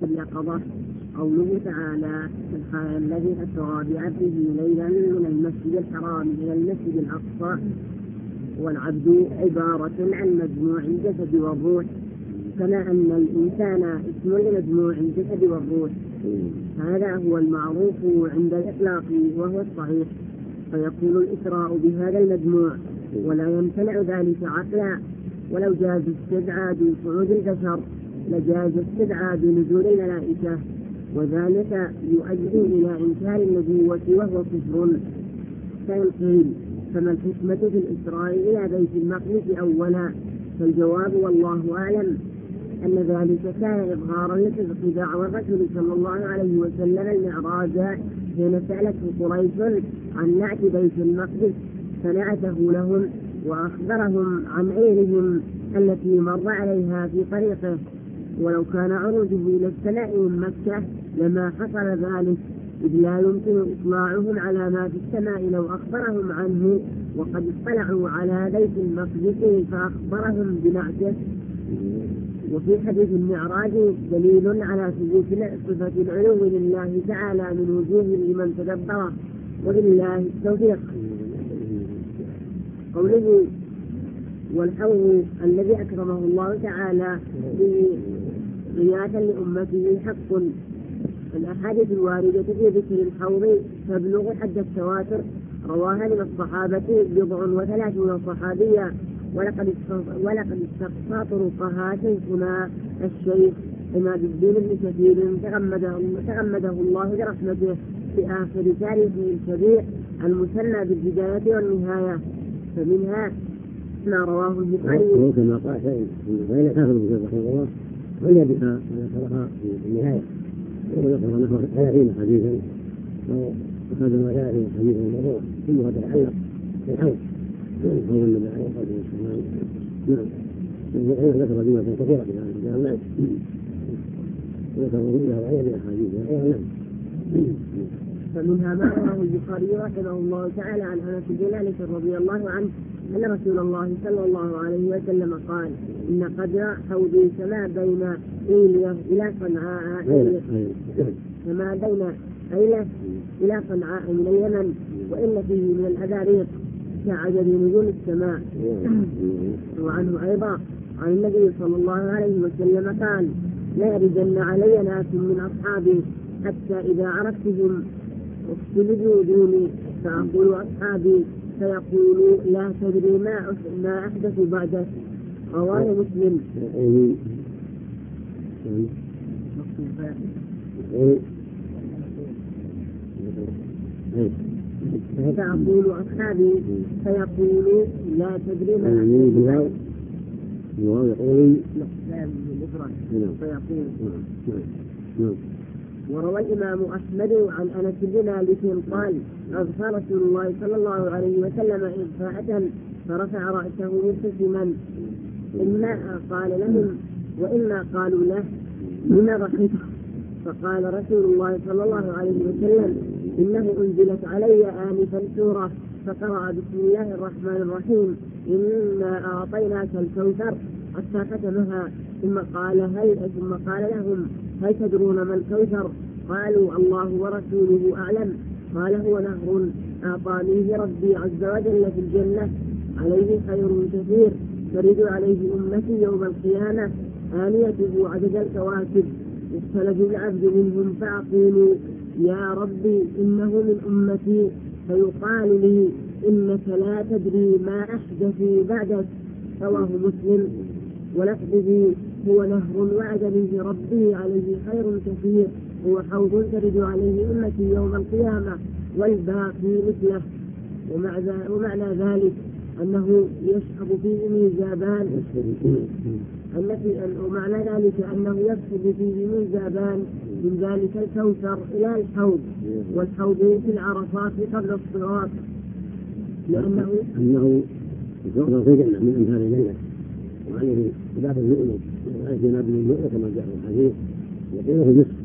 اليقظة. قوله تعالى: سبحان الذي أسرى بعبده ليلا من المسجد الحرام إلى المسجد الأقصى. والعبد عبارة عن مجموع الجسد والروح، كما أن الإنسان اسم لمجموع الجسد والروح. هذا هو المعروف عند الإطلاق وهو الصحيح، فيكون الإسراء بهذا المجموع، ولا يمتنع ذلك عقلا. ولو جاز استبعاد صعود البشر لجاز استبعاد نزول الملائكة، وذلك يؤدي إلى إنكار النبوة وهو كفر. فإن قيل: فما الحكمة في الإسراء إلى بيت المقدس أولا؟ فالجواب والله أعلم أن ذلك كان إظهارا لصدق دعوى الرسول صلى الله عليه وسلم المعراج، حين سألته قريش عن نعت بيت المقدس فنعته لهم وأخبرهم عن عيرهم التي مر عليها في طريقه. ولو كان عروجه إلى السماء من مكة لما حصل ذلك، إذ لا يمكن إطلاعهم على ما في السماء لو أخبرهم عنه، وقد اطلعوا على بيت المقدس فأخبرهم بنعته. وفي حديث المعراج دليل على ثبوت صفة العلو لله تعالى من وجوه لمن تدبره، وبالله التوفيق. قوله: والحوض الذي أكرمه الله تعالى غياثا لأمته حق. الأحاديث الواردة في ذكر الحوض تبلغ حد التواتر، رواها من الصحابة 37 صحابيا. ولقد استقصى طرقها شيخنا الشيخ عماد الدين بن كثير تغمده الله برحمته في آخر تاريخه الكبير المسمى بالبداية والنهاية. فمنها ما رواه البخاري كما قال شيء غير كافر بن رحمه الله، هي بها ذكرها في النهاية، وذكر نحو 30 حديثا وهذا ما 30 حديثا مرفوع كلها تتعلق بالحوض هو النبي عليه الصلاة والسلام. نعم، ذكر جملة كثيرة في هذا الكلام. نعم، ذكر كلها وعليه بأحاديثها. نعم. فمنها ما رواه البخاري رحمه الله تعالى عن أنس بن مالك رضي الله عنه أن رسول الله صلى الله عليه وسلم قال: إن قدر حوضي كما بين إيليا إلى صنعاء كما بين أيلة إلى صنعاء من اليمن، وإن فيه من الأباريق كعدد نجوم السماء. وعنه أيضا عن النبي صلى الله عليه وسلم قال: لا يردن علي ناس من أصحابي حتى إذا عرفتهم اختلجوا دوني فأقول أصحابي فيقولوا لا تدري ما أحدث بعدك. رواه مسلم. فأقول أصحابي فيقولوا لا تدري ما أحدث بعدك. وروى الإمام أحمد عن أنس بن مالك قال: أغفى رسول الله صلى الله عليه وسلم إغفاءة فرفع رأسه مبتسما، إما قال لهم وإما قالوا له: لما ضحكت؟ فقال رسول الله صلى الله عليه وسلم: إنه أنزلت علي آنفا سورة فقرأ بسم الله الرحمن الرحيم إنا أعطيناك الكوثر حتى ختمها، ثم قال لهم: هل تدرون ما الكوثر؟ قالوا: الله ورسوله أعلم. قال: هو نهر أعطانيه ربي عز وجل في الجنة، عليه خير كثير ترد عليه أمتي يوم القيامة، آنيته عدد الكواكب، يختلج العبد منهم فأقول: يا ربي إنه من أمتي، فيقال لي: إنك لا تدري ما أحدث بعدك. رواه مسلم. ولفظه: هو نهر وعد به ربي عليه خير كثير، هو حوض ترد عليه أمتي يوم القيامة، والباقي مثله. ومعنى ذلك أنه يشرب فيه ميزابان، ومعنى ذلك أنه يشرب فيه ميزابان من ذلك الكوثر إلى الحوض، والحوض في العرفات قبل الصراط، لأنه الكوثر في جنة من أمثال الجنة، وعليه باب اللؤلؤ وعليه جناب اللؤلؤ كما جاء في الحديث، يقول في مصر،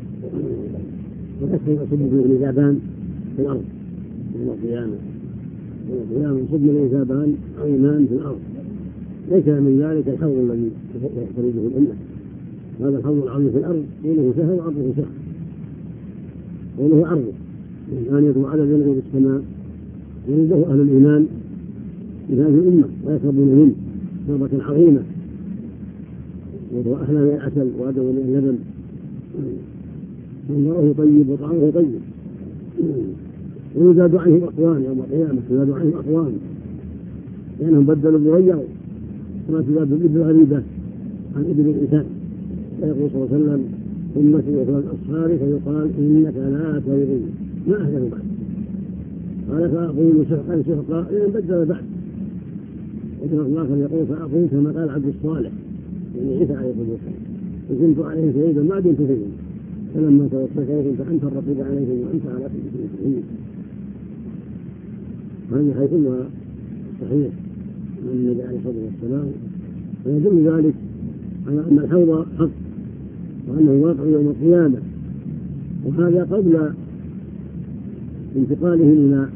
ويصب فيه ميزابان في الأرض يوم القيامة. يصب ميزابان عظيمان في الأرض، ليس من ذلك الحوض الذي تريده الأمة، هذا الحوض العظيم في الأرض طوله سهل وعرضه سهل، طوله عرضه ثانية وعدد ينعم بالسماء ينزه أهل الإيمان بهذه الأمة ويشربون منه شربة عظيمة، وهو أحلى من العسل وأدب من اللبن، منظره طيب وطعمه طيب، ويزاد عنهم أقوام يوم القيامة، يزاد عنهم أقوام لأنهم بدلوا وغيروا كما تزاد الإبل غريبة عن إبل الإنسان. فيقول صلى الله عليه وسلم أمتي وثلاث أصحابي فيقال إنك لا تدري ما أهله بعد، قال فأقول شهقا شهقا لأن بدل بعد، وكما الآخر يقول فأقول كما قال عبد الصالح يعني عيسى عليه الصلاة والسلام وكنت عليهم شهيدا ما دمت فيهم فلما توفيتهم فأنت الرقيب عليهم وأنت على كل شيء شهيد. وهذه حيثما صحيح من النبي عليه الصلاة والسلام، ويدل ذلك على أن الحوض حق وأنه واقع يوم القيامة، وهذا قبل انتقاله إلى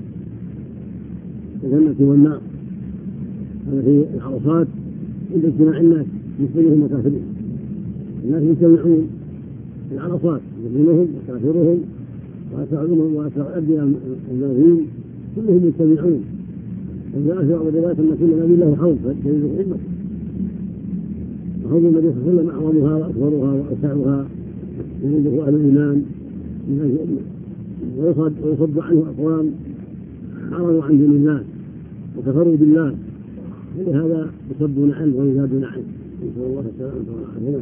الجنة والنار. هذا في العرصات عند اجتماع الناس مسلمهم وكافرهم، الناس يجتمعون في العرصات مسلمهم وكافرهم وأسعدهم وأسعد الأنبياء المنافقين كلهم يجتمعون، وجاء في بعض الروايات أن كل نبي له حوض فيجوز خدمته، وحوض النبي صلى الله عليه وسلم أعظمها وأكبرها وأوسعها يريده أهل الإيمان من هذه الأمة، ويصد عنه أقوام عرضوا عن دين الله وكفروا بالله، ولهذا يصدون عنه ويزادون عنه. نسأل الله السلامة والعافية.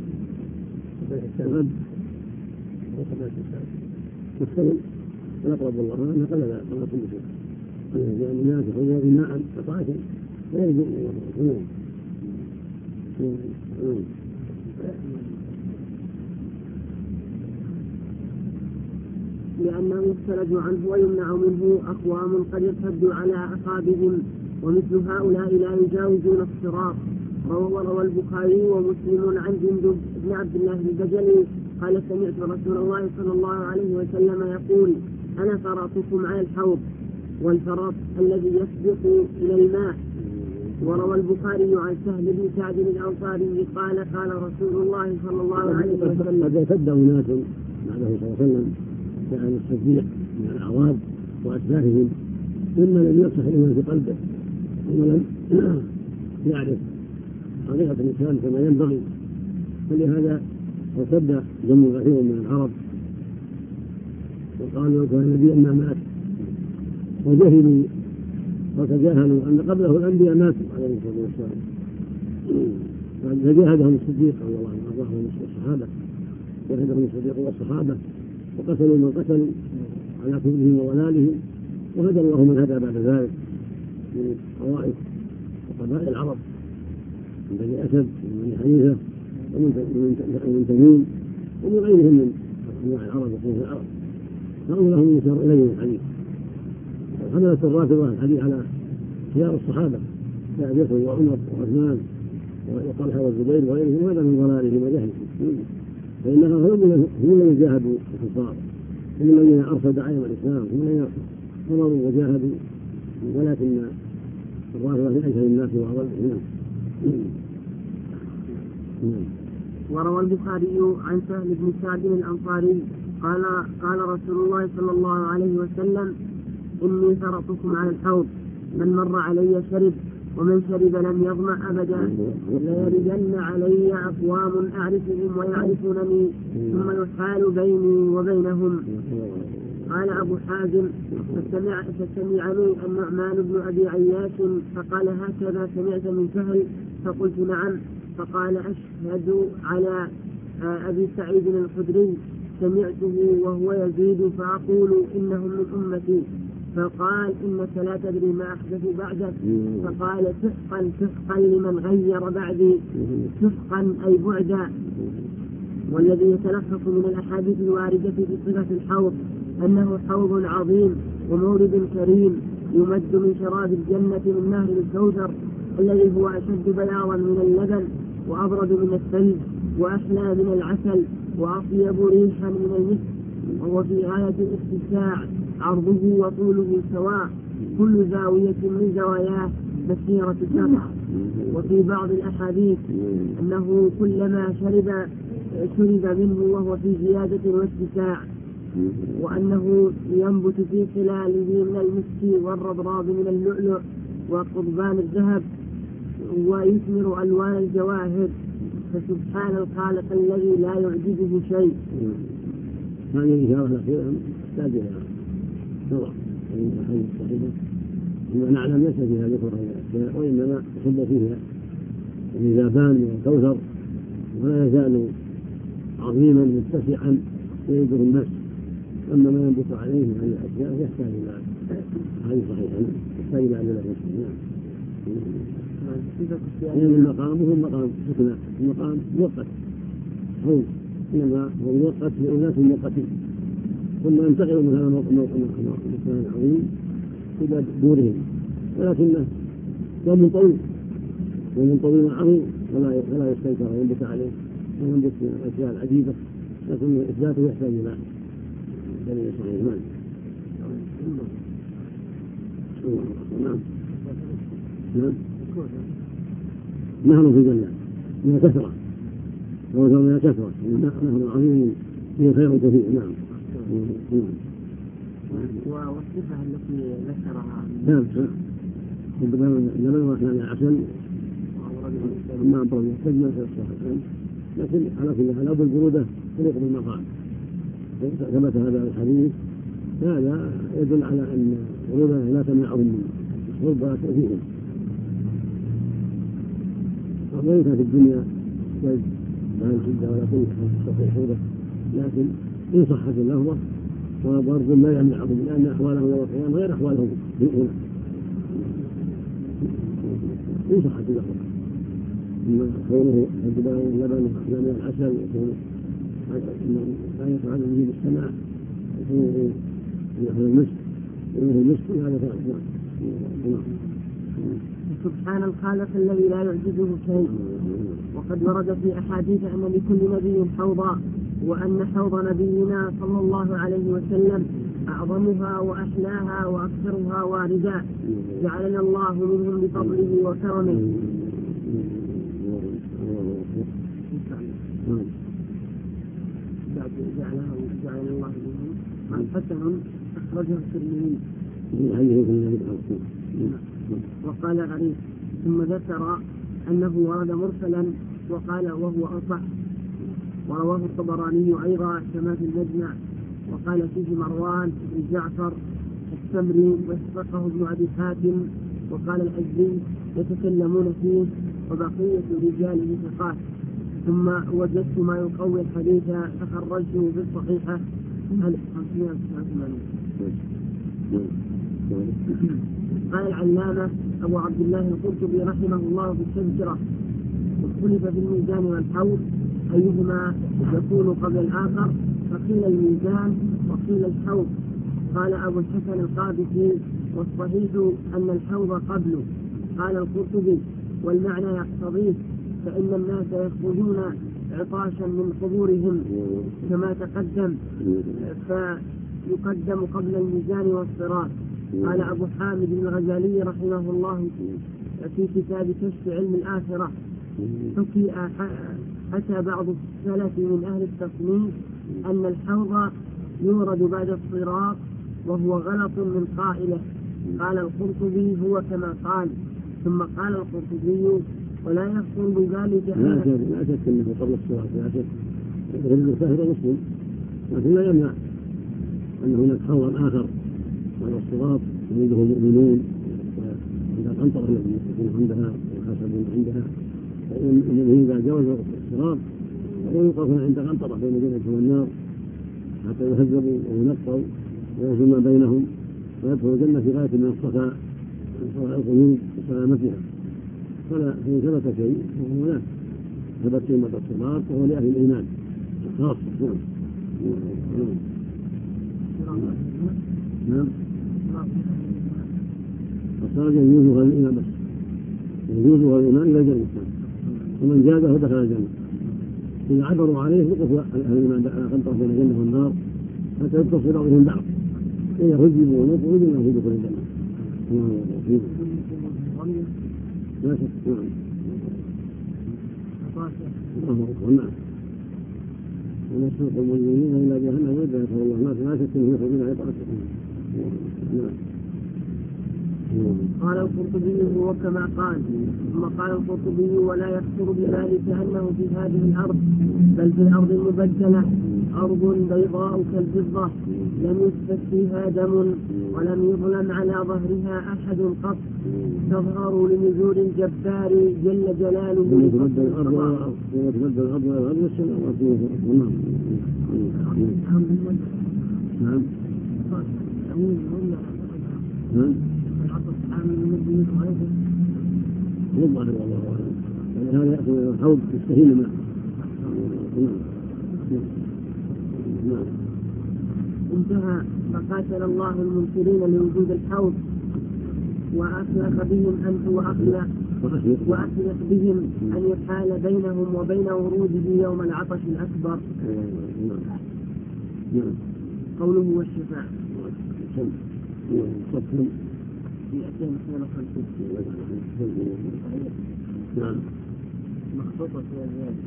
مستقل ونقرب الله أنه قال لا قال كل شيء لأن الناس يخرجون ماء قطعة فيرجو الله. لأنه يختلج عنه ويمنع منه أقوام قد ارتدوا على أعقابهم، ومثل هؤلاء لا يجاوزون الصراط. وروى البخاري ومسلم عن جندب بن عبد الله البجلي قال سمعت رسول الله صلى الله عليه وسلم يقول أنا فرطكم على الحوض، والفرط الذي يسبق إلى الماء. وروى البخاري عن سهل بن سعد الأنصاري قال قال رسول الله صلى الله عليه وسلم قد ارتد أناس بعده صلى الله عليه وسلم كان الصديق من الأعراب وأتباعهم مما لم يصح الإيمان في قلبه ومن لم يعرف حقيقة الإسلام كما ينبغي، فلهذا ارتد جمع كثير من العرب وقالوا لو كان نبيا ما مات، وجهلوا وتجاهلوا أن قبله الأنبياء ماتوا عليه الصلاة والسلام، فجاهدهم الصديق رضي الله عنه وأرضاهم الصحابة، جاهدهم الصديق والصحابة وقتلوا من قتلوا على كفرهم وضلالهم، وهدى الله من هدى بعد ذلك من طوائف وقبائل العرب من بني أسد ومن بني حنيفة ومن تميم ومن غيرهم من أنواع العرب وقوم العرب، هؤلاء هم يشار إليهم الحديث. حملت الرافضة الحديث على خيار الصحابة كأبي بكر وعمر وعثمان وطلحة والزبير وغيرهم، وهذا من ضلالهم وجهلهم، فإنهم هم الذين جاهدوا الكفار، هم الذين أرسلوا دعاية الإسلام، هم الذين صبروا وجاهدوا، ولكن الرافضة من أجهل الناس وأضلهم. وروى البخاري عن سهل بن سعد الأنصاري قال رسول الله صلى الله عليه وسلم إني فرطكم على الحوض، من مر علي شرب ومن شرب لم يظمأ أبدا، ليردن علي أقوام أعرفهم ويعرفونني ثم يحال بيني وبينهم. قال أبو حازم فسمعني النعمان بن أبي عياش فقال هكذا سمعت من سهل؟ فقلت نعم. فقال أشهد على أبي سعيد الخدري سمعته وهو يزيد فأقول إنهم من أمتي، فقال إنك لا تدري ما أحدث بعدك، فقال سحقا سحقا لمن غير بعدي، سحقا أي بعدا. والذي يتلخص من الأحاديث الواردة في صفة الحوض أنه حوض عظيم ومورد كريم يمد من شراب الجنة من نهر الكوثر الذي هو أشد بياضا من اللبن وأبرد من الثلج وأحلى من العسل وأطيب ريحا من المسك، وهو في غاية الاتساع، عرضه وطوله سواء، كل زاوية من زواياه مسيرة شهر، وفي بعض الأحاديث أنه كلما شرب منه وهو في زيادة واتساع، وأنه ينبت في خلاله من المسك والرضراب من اللؤلؤ وقضبان الذهب ويثمر ألوان الجواهر، فسبحان الخالق الذي لا يعجزه شيء. هذه الإشارة الأخيرة تحتاج إلى نظر من الأحاديث الصحيحة، بما نعلم ليس فيها ذكر هذه الأشياء، وإنما يصب فيها الميزابان من الكوثر، ولا يزال عظيما متسعا يجبر النفس. أما ما ينبت عليه من هذه الأشياء يحتاج إلى هذه صحيحة، يحتاج إلى أدلة مسلمة. لأن المقام هو مقام حكمة، المقام مؤقت، هو إنما هو مؤقت لأناس مؤقتين، ثم ينتقل من هذا المكان العظيم إلى دورهم، ولكنه يوم طويل عظيم ولا يستنكر وينبت عليه وينبت من الأشياء العجيبة، لكن إثباته يحتاج إلى دليل صحيح. نعم نهر في الجنة من كثرة، ووزر من كثرة، نهر عظيم فيه خير كثير. نعم. والصفة التي ذكرها نعم اللبن وأحلام العسل ما أبرد يحتاجنا في الصحيحين، لكن على كل حال أو بالبرودة تليق بالمقام. ثبت هذا الحديث، هذا يدل على أن البرودة لا تمنعهم من الشرب ولا تأذيهم. وإن كان في الدنيا لا شدة ولا تستطيع حوله، لكن إن صحت اللفظة وبرضه لا يمنعهم، لأن أحوالهم يوم القيامة غير أحوالهم هنا. إن صحت اللفظة كونه الجبال اللبن وأحلام العسل، وكونه لا يفعل به بالسماع، وكونه يأخذ المسك هذا فعل. سبحان الخالق الذي لا يعجزه شيء. وقد ورد في أحاديث أن لكل نبي حوضا، وأن حوض نبينا صلى الله عليه وسلم أعظمها وأحلاها وأكثرها واردا، جعلنا الله منهم بفضله وكرمه. جعلنا الله منهم. قال حسن أخرجه الترمذي. وقال غريب، ثم ذكر أنه ورد مرسلا وقال وهو أصح، ورواه الطبراني أيضا كما في المجمع، وقال فيه مروان بن جعفر السمري وثقه ابن أبي حاتم، وقال الأزدي يتكلمون فيه وبقية رجاله ثقات. ثم وجدت ما يقوي الحديث فخرجته في الصحيحة. قال العلامة أبو عبد الله القرطبي رحمه الله في التذكرة: واختلف في الميزان والحوض أيهما يكون قبل الآخر، فقيل الميزان وقيل الحوض. قال أبو الحسن القابسي: والصحيح أن الحوض قبله. قال القرطبي: والمعنى يقتضيه، فإن الناس يخرجون عطاشا من قبورهم كما تقدم، فيقدم قبل الميزان والصراط. قال أبو حامد الغزالي رحمه الله في كتاب كشف علم الآخرة: حكي حتى بعض السلف من أهل التصنيف أن الحوض يورد بعد الصراط، وهو غلط من قائله. قال القرطبي: هو كما قال. ثم قال القرطبي: ولا يحصل بذلك لا شك أنه قبل الصراط، لا شك غير الكافر مسلم، لكن لا يمنع أن هناك حوض آخر على الصراط يريده المؤمنون، وعند القنطرة التي يكون عندها ويحاسبون عندها، فإن إذا جاوز الصراط ويوقفون عند قنطرة بين الجنة والنار حتى يهذبوا وينقوا ويزول ما بينهم، ويدخل الجنة في غاية من الصفاء القلوب وسلامتها. فلا فإن ثبت شيء وهو هناك ثبت شيء بعد الصراط وهو لأهل الإيمان خاصة. نعم. الصراط يجوزها الإيمان بس، يجوزها الإيمان إلى الجنة، ومن جازه دخل الجنة. إذا عبروا عليه وقفوا أهل الإيمان على قنطرة بين الجنة والنار حتى يتصل بعضهم بعض، إن يهجبوا ونقوا إذن في دخول الجنة. لا شك. نعم. الله أكبر. نعم. ولا يسوق المؤمنين إلا جهنم ويدعى الله ما تكون يخرجون عطاءهم. نعم. قال القرطبي وكما قال. ثم قال القرطبي ولا يخطر بذلك أنه في هذه الأرض بل في الأرض المبدلة أرض بيضاء كالفضة لم يسفك فيها دم ولم يظلم على ظهرها أحد قط تظهر لنزول الجبار جل جلاله. تبدل الأرض والأرض والسماوات والأرض. نعم. نعم. والله والله يعني هذا يأخذ الحوض يستهين معه. نعم. انتهى. فقاتل الله المنكرين لوجود الحوض وأخلق بهم أن يحال بينهم وبين وروده يوم العطش الأكبر. قوله والشفاعة نعم. مخطوطة في الزيادة.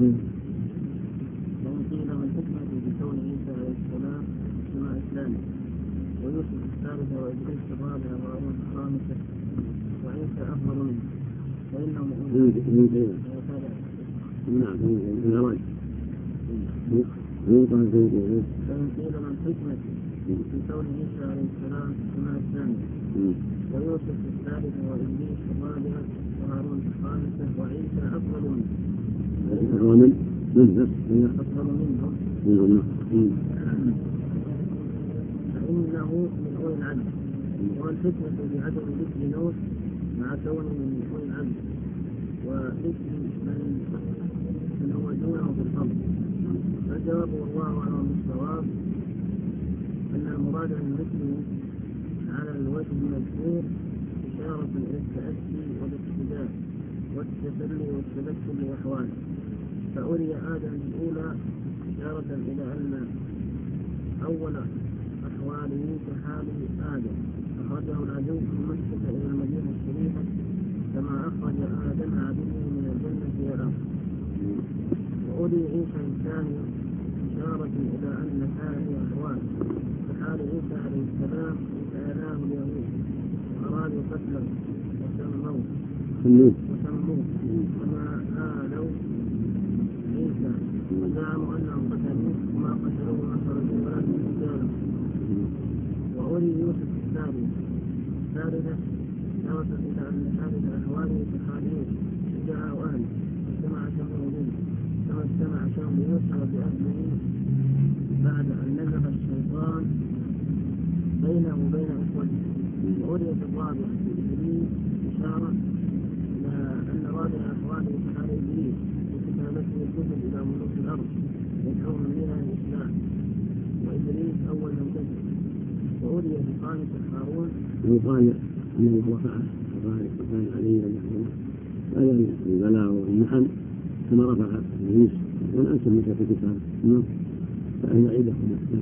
قيل من حكمة بكون عيسى عليه السلام مع إسلامه ويوسف الثالثة وإدريس الرابعة وهارون الخامسة وعيسى أفضل منه فإنه نعم. فإن قيل من حكمة بكون عيسى عليه السلام مع إسلامه ويوسف الثالثة وإدريس الرابعة وهارون الخامسة وعيسى أفضل منه فإنه من أولي العدل. والحكمة بعدم ذكر نوح مع كونه من أولي العدل وذكر من هو دونه في الفضل. فالجواب والله أعلم بالصواب أن المراد من ذكره على الوجه المذكور إشارة إلى التأسي والاقتداء والتسلي والتذكر لأحواله. فأري آدم الأولى إشارة إلى أن أول أحواله كحال آدم أخرجه العدو من مكة إلى المدينة الشريفة كما أخرج آدم عدوه من الجنة إلى الأرض. وأري عيسى الثاني إشارة إلى أن هذه أحوال كحال عيسى عليه السلام فآلاه اليهود وأرادوا قتله وسموه كما آلوا عيسى وزعموا أنهم قتلوه وما قتلوه ما خرجوا ولكن رجالا. وأولي يوسف الثالثة إشارة إلى أن هذه الأحوال كحالين شجاع أهله اجتمع شمله منه كما اجتمع شمل يوسف بأهله بعد أن نزغ الشيطان بينه وبين إخوته. وأولي الرابع إبليس إشارة إلى أن رابع أحواله كحال إبليس وكتابته الكتب إلى ملوك الأرض يدعوهم إلى الإسلام وإبليس أول من كتب. وأولي بخامسة هارون يقال أن الله رفعه وقال عليه رحمه هذا البلاء والمحن كما رفع إبليس والأنسب من في الكتاب فأن يعيده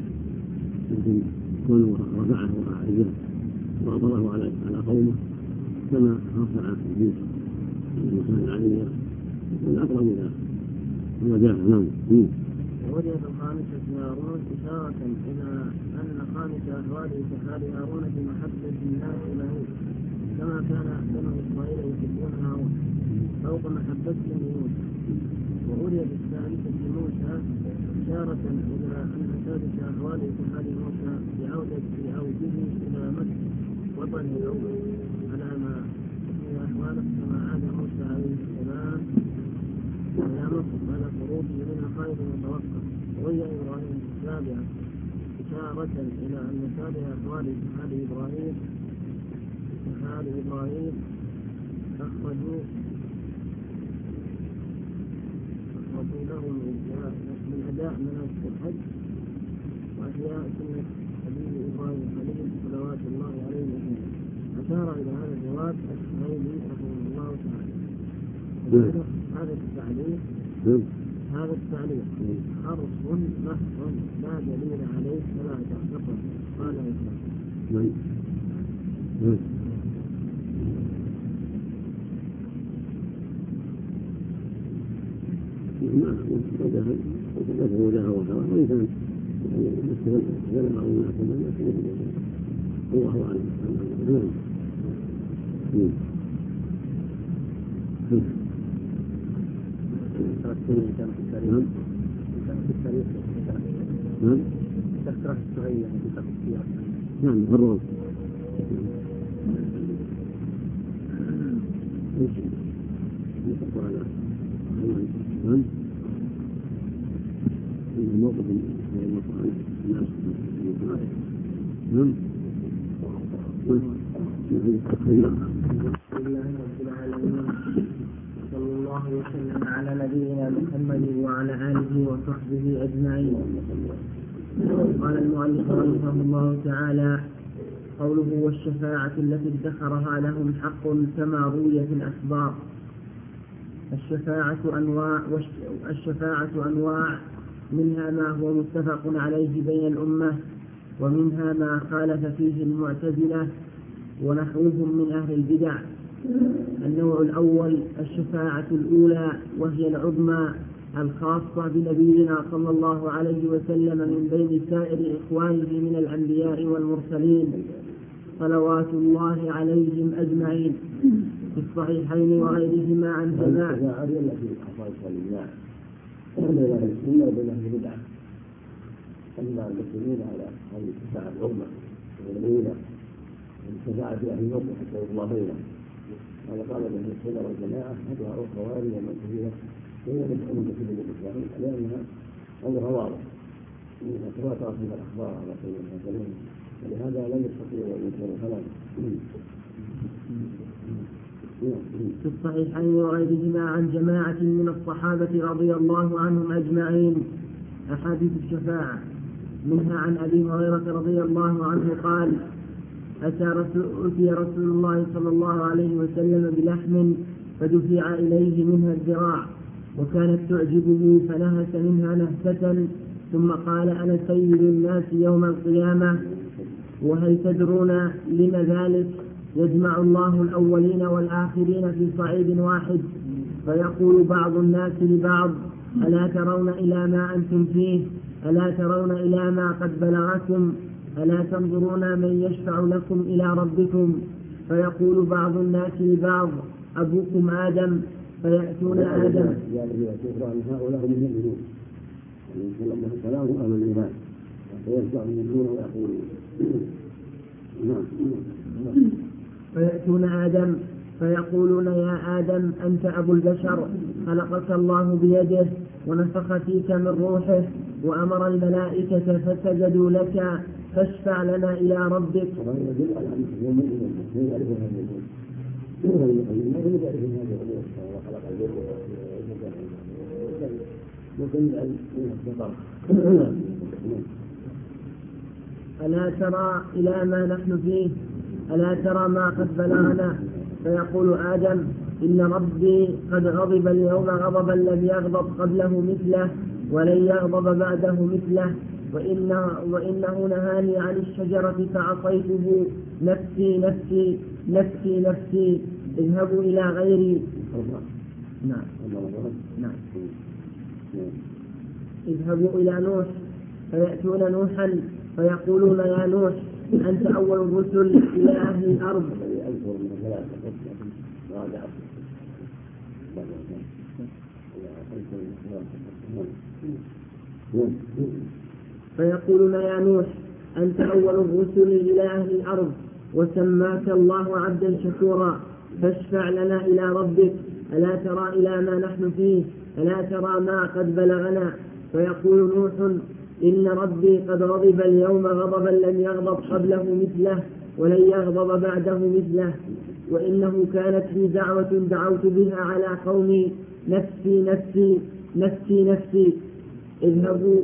لكن كونه رفعه وأعزه وأضره على قومه كما رفع إبليس المكان عليه والأقرب إلى الوجاهة. نعم. ووجد الخامسة هارون إشارة إلى أن خامس أحواله كحال هارون في محبة الناس له كما كان بنو إسرائيل يحبون هارون فوق محبتهم لموسى. ووجد الثالثة موسى إشارة إلى أن ثالث أحواله كحال موسى بعودة إلى مكة وطن الأول على ما هي أحواله كما عاد موسى عليه السلام إلى مصر على خروجه منها خالد متوقع. وهي إبراهيم السابعة إشارة إلى أن ثالث أحواله كحال إبراهيم أخرجوا له من أداء مناسك الحج وأحياء سنة حبيب إبراهيم الخليل صلوات الله عليه وسلم. أشار إلى هذا الجواب الشهيدي رحمه الله تعالى. هذا التعليق حرف محض لا دليل عليه فلا تعتقد. قال إسلام وجهه وهواه، وإن كان يستغل بعض الناس الله أعلم. نعم مفرغ. نعم الموقف الناس. نعم صلى الله وسلم على نبينا محمد وعلى آله وصحبه أجمعين. قال المؤلف رحمه الله تعالى: قوله والشفاعة التي ادخرها لهم حق كما روي في الأخبار. الشفاعة أنواع، منها ما هو متفق عليه بين الأمة، ومنها ما خالف فيه المعتزلة ونحوهم من أهل البدع. النوع الأول الشفاعة الأولى، وهي العظمى الخاصة بنبينا صلى الله عليه وسلم من بين سائر إخوانه من الأنبياء والمرسلين صلوات الله عليهم أجمعين، في الصحيحين وغيرهما عن جماعة. أما المسلمين على هذه الشفاعة العظمى والأولى الشفاعة في أهل الموت حتى الله بينهم. هذا قال ابن السنة والجماعة هدوها الخوارج والمعتزلة وهي من كتب الإسلام لأنها أمرها واضح تواترت في الأخبار على سبيل المثالين، ولهذا لم يستطيعوا أن ينكروا كلامه. في الصحيحين وغيرهما عن جماعة من الصحابة رضي الله عنهم أجمعين أحاديث الشفاعة، منها عن أبي هريرة رضي الله عنه قال: أتي رسول الله صلى الله عليه وسلم بلحم فدفع إليه منها الذراع، وكانت تعجبه فنهس منها نهسة، ثم قال: أنا سيد الناس يوم القيامة، وهل تدرون لم ذلك؟ يجمع الله الأولين والآخرين في صعيد واحد، فيقول بعض الناس لبعض: ألا ترون إلى ما أنتم فيه؟ ألا ترون إلى ما قد بلغكم؟ ألا تنظرون من يشفع لكم إلى ربكم؟ فيقول بعض الناس لبعض: أبوكم آدم. فيأتون آدم. هؤلاء هم المؤمنون، كلام أهل الإيمان، فيرجع المؤمنون ويقولون. فيأتون آدم فيقولون: يا آدم أنت أبو البشر، خلقك الله بيده ونفخ فيك من روحه وأمر الملائكة فسجدوا لك، فاشفع لنا إلى ربك. ألا ترى إلى ما نحن فيه؟ ألا ترى ما قد بلغنا؟ فيقول آدم: إن ربي قد غضب اليوم غضبا لم يغضب قبله مثله ولن يغضب بعده مثله، وإنه نهاني عن الشجرة فعصيته، نفسي نفسي نفسي نفسي، اذهبوا إلى غيري. نعم. اذهبوا إلى نوح فيأتون نوحا فيقولون: يا نوح أنت أول الرسل إلى أهل الأرض. فيقولون: يا نوح أنت أول الرسل إلى أهل الأرض، وسماك الله عبدا شكورا، فاشفع لنا إلى ربك، ألا ترى إلى ما نحن فيه؟ ألا ترى ما قد بلغنا؟ فيقول نوح: إن ربي قد غضب اليوم غضبا لم يغضب قبله مثله ولن يغضب بعده مثله، وإنه كانت لي دعوة دعوت بها على قومي، نفسي نفسي نفسي نفسي، اذهبوا.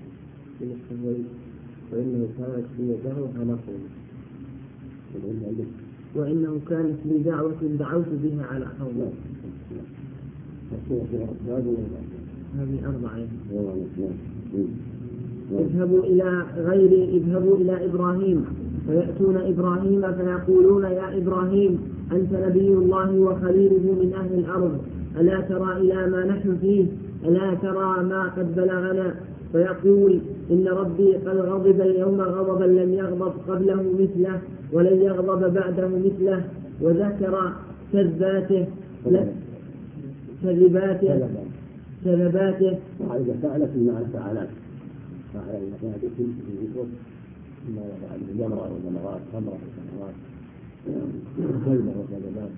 وإنه كانت لي دعوة على قومي، وإنه كانت لي دعوة دعوت بها على قومي. هذه 4. اذهبوا إلى إبراهيم فيأتون إبراهيم فيقولون: يا إبراهيم أنت نبي الله وخليله من أهل الأرض، ألا ترى إلى ما نحن فيه؟ ألا ترى ما قد بلغنا، فيقول إن ربي قد غضب اليوم غضبا لم يغضب قبله مثله ولن يغضب بعده مثله. وذكر كذباته وإذا فعلت بمعنى فعلات فعل إذا كانت في الكفر ما يفعل جمرة وجمرات خمرة وخمرات كلمة وكذبات.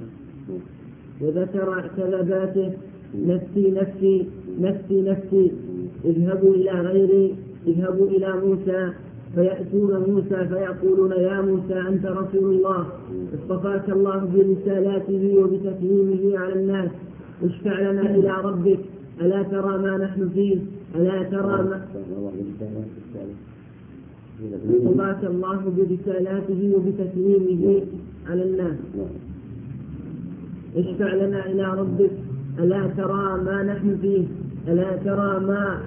وذكر كذباته نفسي نفسي نفسي نفسي اذهبوا إلى غيري اذهبوا إلى موسى فيأتون موسى فيقولون يا موسى أنت رسول الله اصطفاك الله برسالاته وبتكليمه على الناس اشفع لنا إلى ربك ألا ترى ما نحن فيه ألا ترى ما اصطفاك الله برسالاته وبتكليمه على الناس اشفع لنا إلى ربك ألا ترى ما نحن فيه ألا ترى ما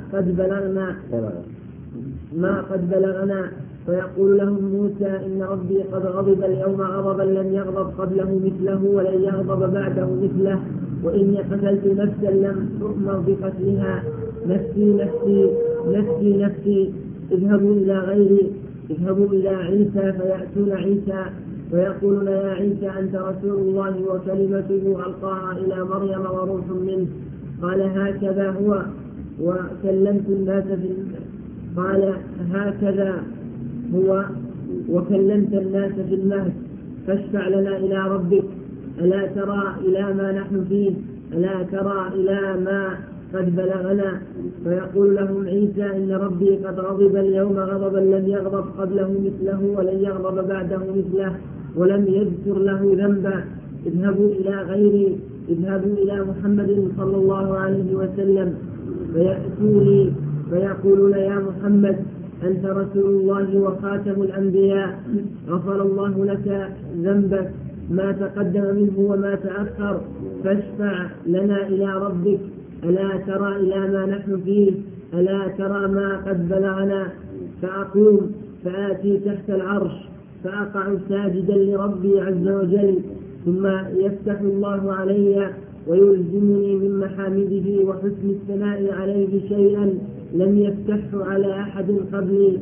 قد بلغنا فيقول لهم موسى إن ربي قد غضب اليوم غضبا لم يغضب قبله مثله ولن يغضب بعده مثله وإني قتلت نفسا لم تؤمر بقتلها نفسي نفسي نفسي نفسي اذهبوا إلى غيري اذهبوا إلى عيسى فيأتون عيسى ويقولون يا عيسى أنت رسول الله وكلمته ألقاها إلى مريم وروح منه قال هكذا هو وكلمت الناس قال هكذا هو وكلمت الناس في المهد فاشفع لنا إلى ربك ألا ترى إلى ما نحن فيه ألا ترى إلى ما قد بلغنا فيقول لهم عيسى إن ربي قد غضب اليوم غضبا لم يغضب قبله مثله ولن يغضب بعده مثله ولم يذكر له ذنبا اذهبوا إلى غيري اذهبوا إلى محمد صلى الله عليه وسلم فيأتوني فيقولون يا محمد أنت رسول الله وخاتم الأنبياء غفر الله لك ذنبك ما تقدم منه وما تأخر فاشفع لنا إلى ربك ألا ترى إلى ما نحن فيه ألا ترى ما قد بلغنا فأقوم فآتي تحت العرش فأقع ساجدا لربي عز وجل ثم يفتح الله علي ويلزمني من محامده وحسن الثناء عليه شيئا لم يفتحه على أحد قبلي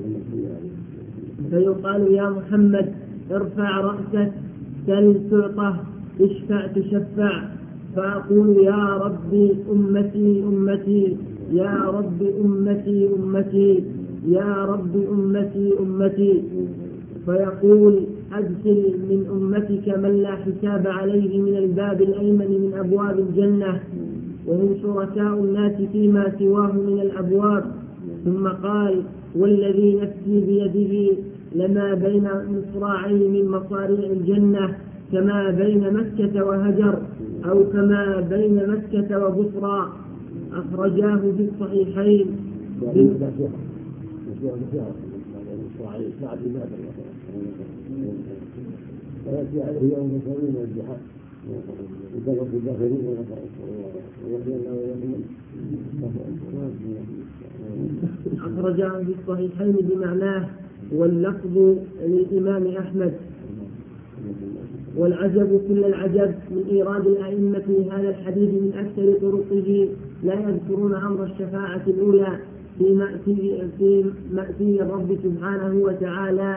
فيقال يا محمد ارفع رأسك سل تعطه اشفع تشفع فأقول يا ربي أمتي أمتي يا رب أمتي أمتي يا رب أمتي أمتي فيقول أدخل من أمتك من لا حساب عليه من الباب الأيمن من أبواب الجنة وهم شركاء الناس فيما سواه من الأبواب ثم قال والذي نفسي بيده لما بين مصراعين من مصاريع الجنة كما بين مكة وهجر أو كما بين مكة وبصرى أخرجاه في الصحيحين ويأتي عليه يوم الكريم والجحا ويتلقى الداخلين أخرجاه في الصحيحين بمعناه واللفظ للإمام أحمد. والعجب كل العجب من إيراد الأئمة هذا الحديث من أكثر طرقه لا يذكرون أمر الشفاعة الأولى في مأتي الرب سبحانه وتعالى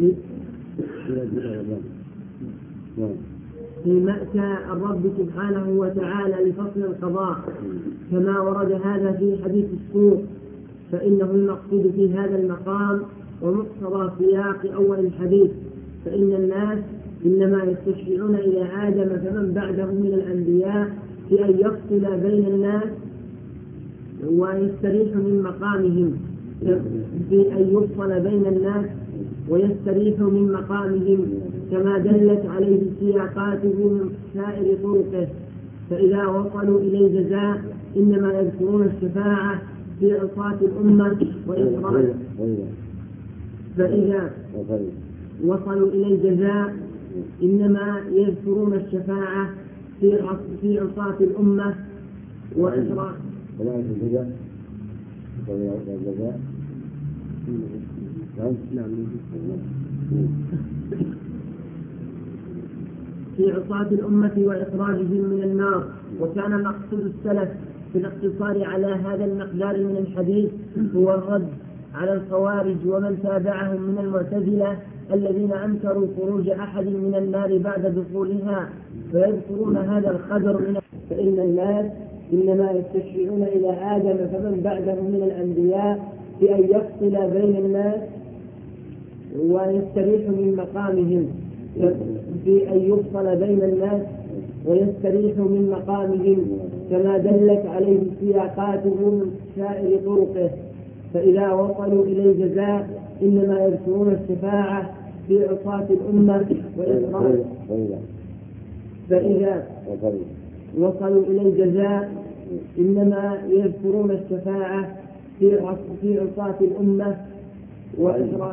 في مأتى الرب سبحانه وتعالى لفصل القضاء كما ورد هذا في حديث السوق فإنه المقصود في هذا المقام ومقتضى سياق أول الحديث فإن الناس إنما يستشفعون إلى آدم فمن بعده من الأنبياء في أن يفصل بين الناس ويستريح من مقامهم في أن يفصل بين الناس ويستريح من مقامهم كما دلت عليه سياقاته من سائر طرقه فإذا وصلوا إلى الجزاء إنما يذكرون الشفاعة في عصاة الأمة وإخراج فإذا وصلوا إلى الجزاء إنما يذكرون الشفاعة في عصاة الأمة وإخراج في عصاة الأمة وإخراجهم من النار. وكان مقصود السلف في الاقتصار على هذا المقدار من الحديث هو الرد على الخوارج ومن تابعهم من المعتزلة الذين أنكروا خروج أحد من النار بعد دخولها، فيذكرون هذا القدر فإن الناس إنما يستشفعون إلى آدم فمن بعده من الأنبياء بأن يفصل بين الناس ويستريح من مقامهم، في أن يفصل بين الناس ويستريح من مقامهم كما دلت عليه سياقاتهم سائر طرقه. فإذا وصلوا إلى الجزاء إنما يذكرون الشفاعة في عصاة الأمة وإخراج. فإذا وصلوا إلى الجزاء إنما يذكرون الشفاعة في عصاة الأمة وإخراج.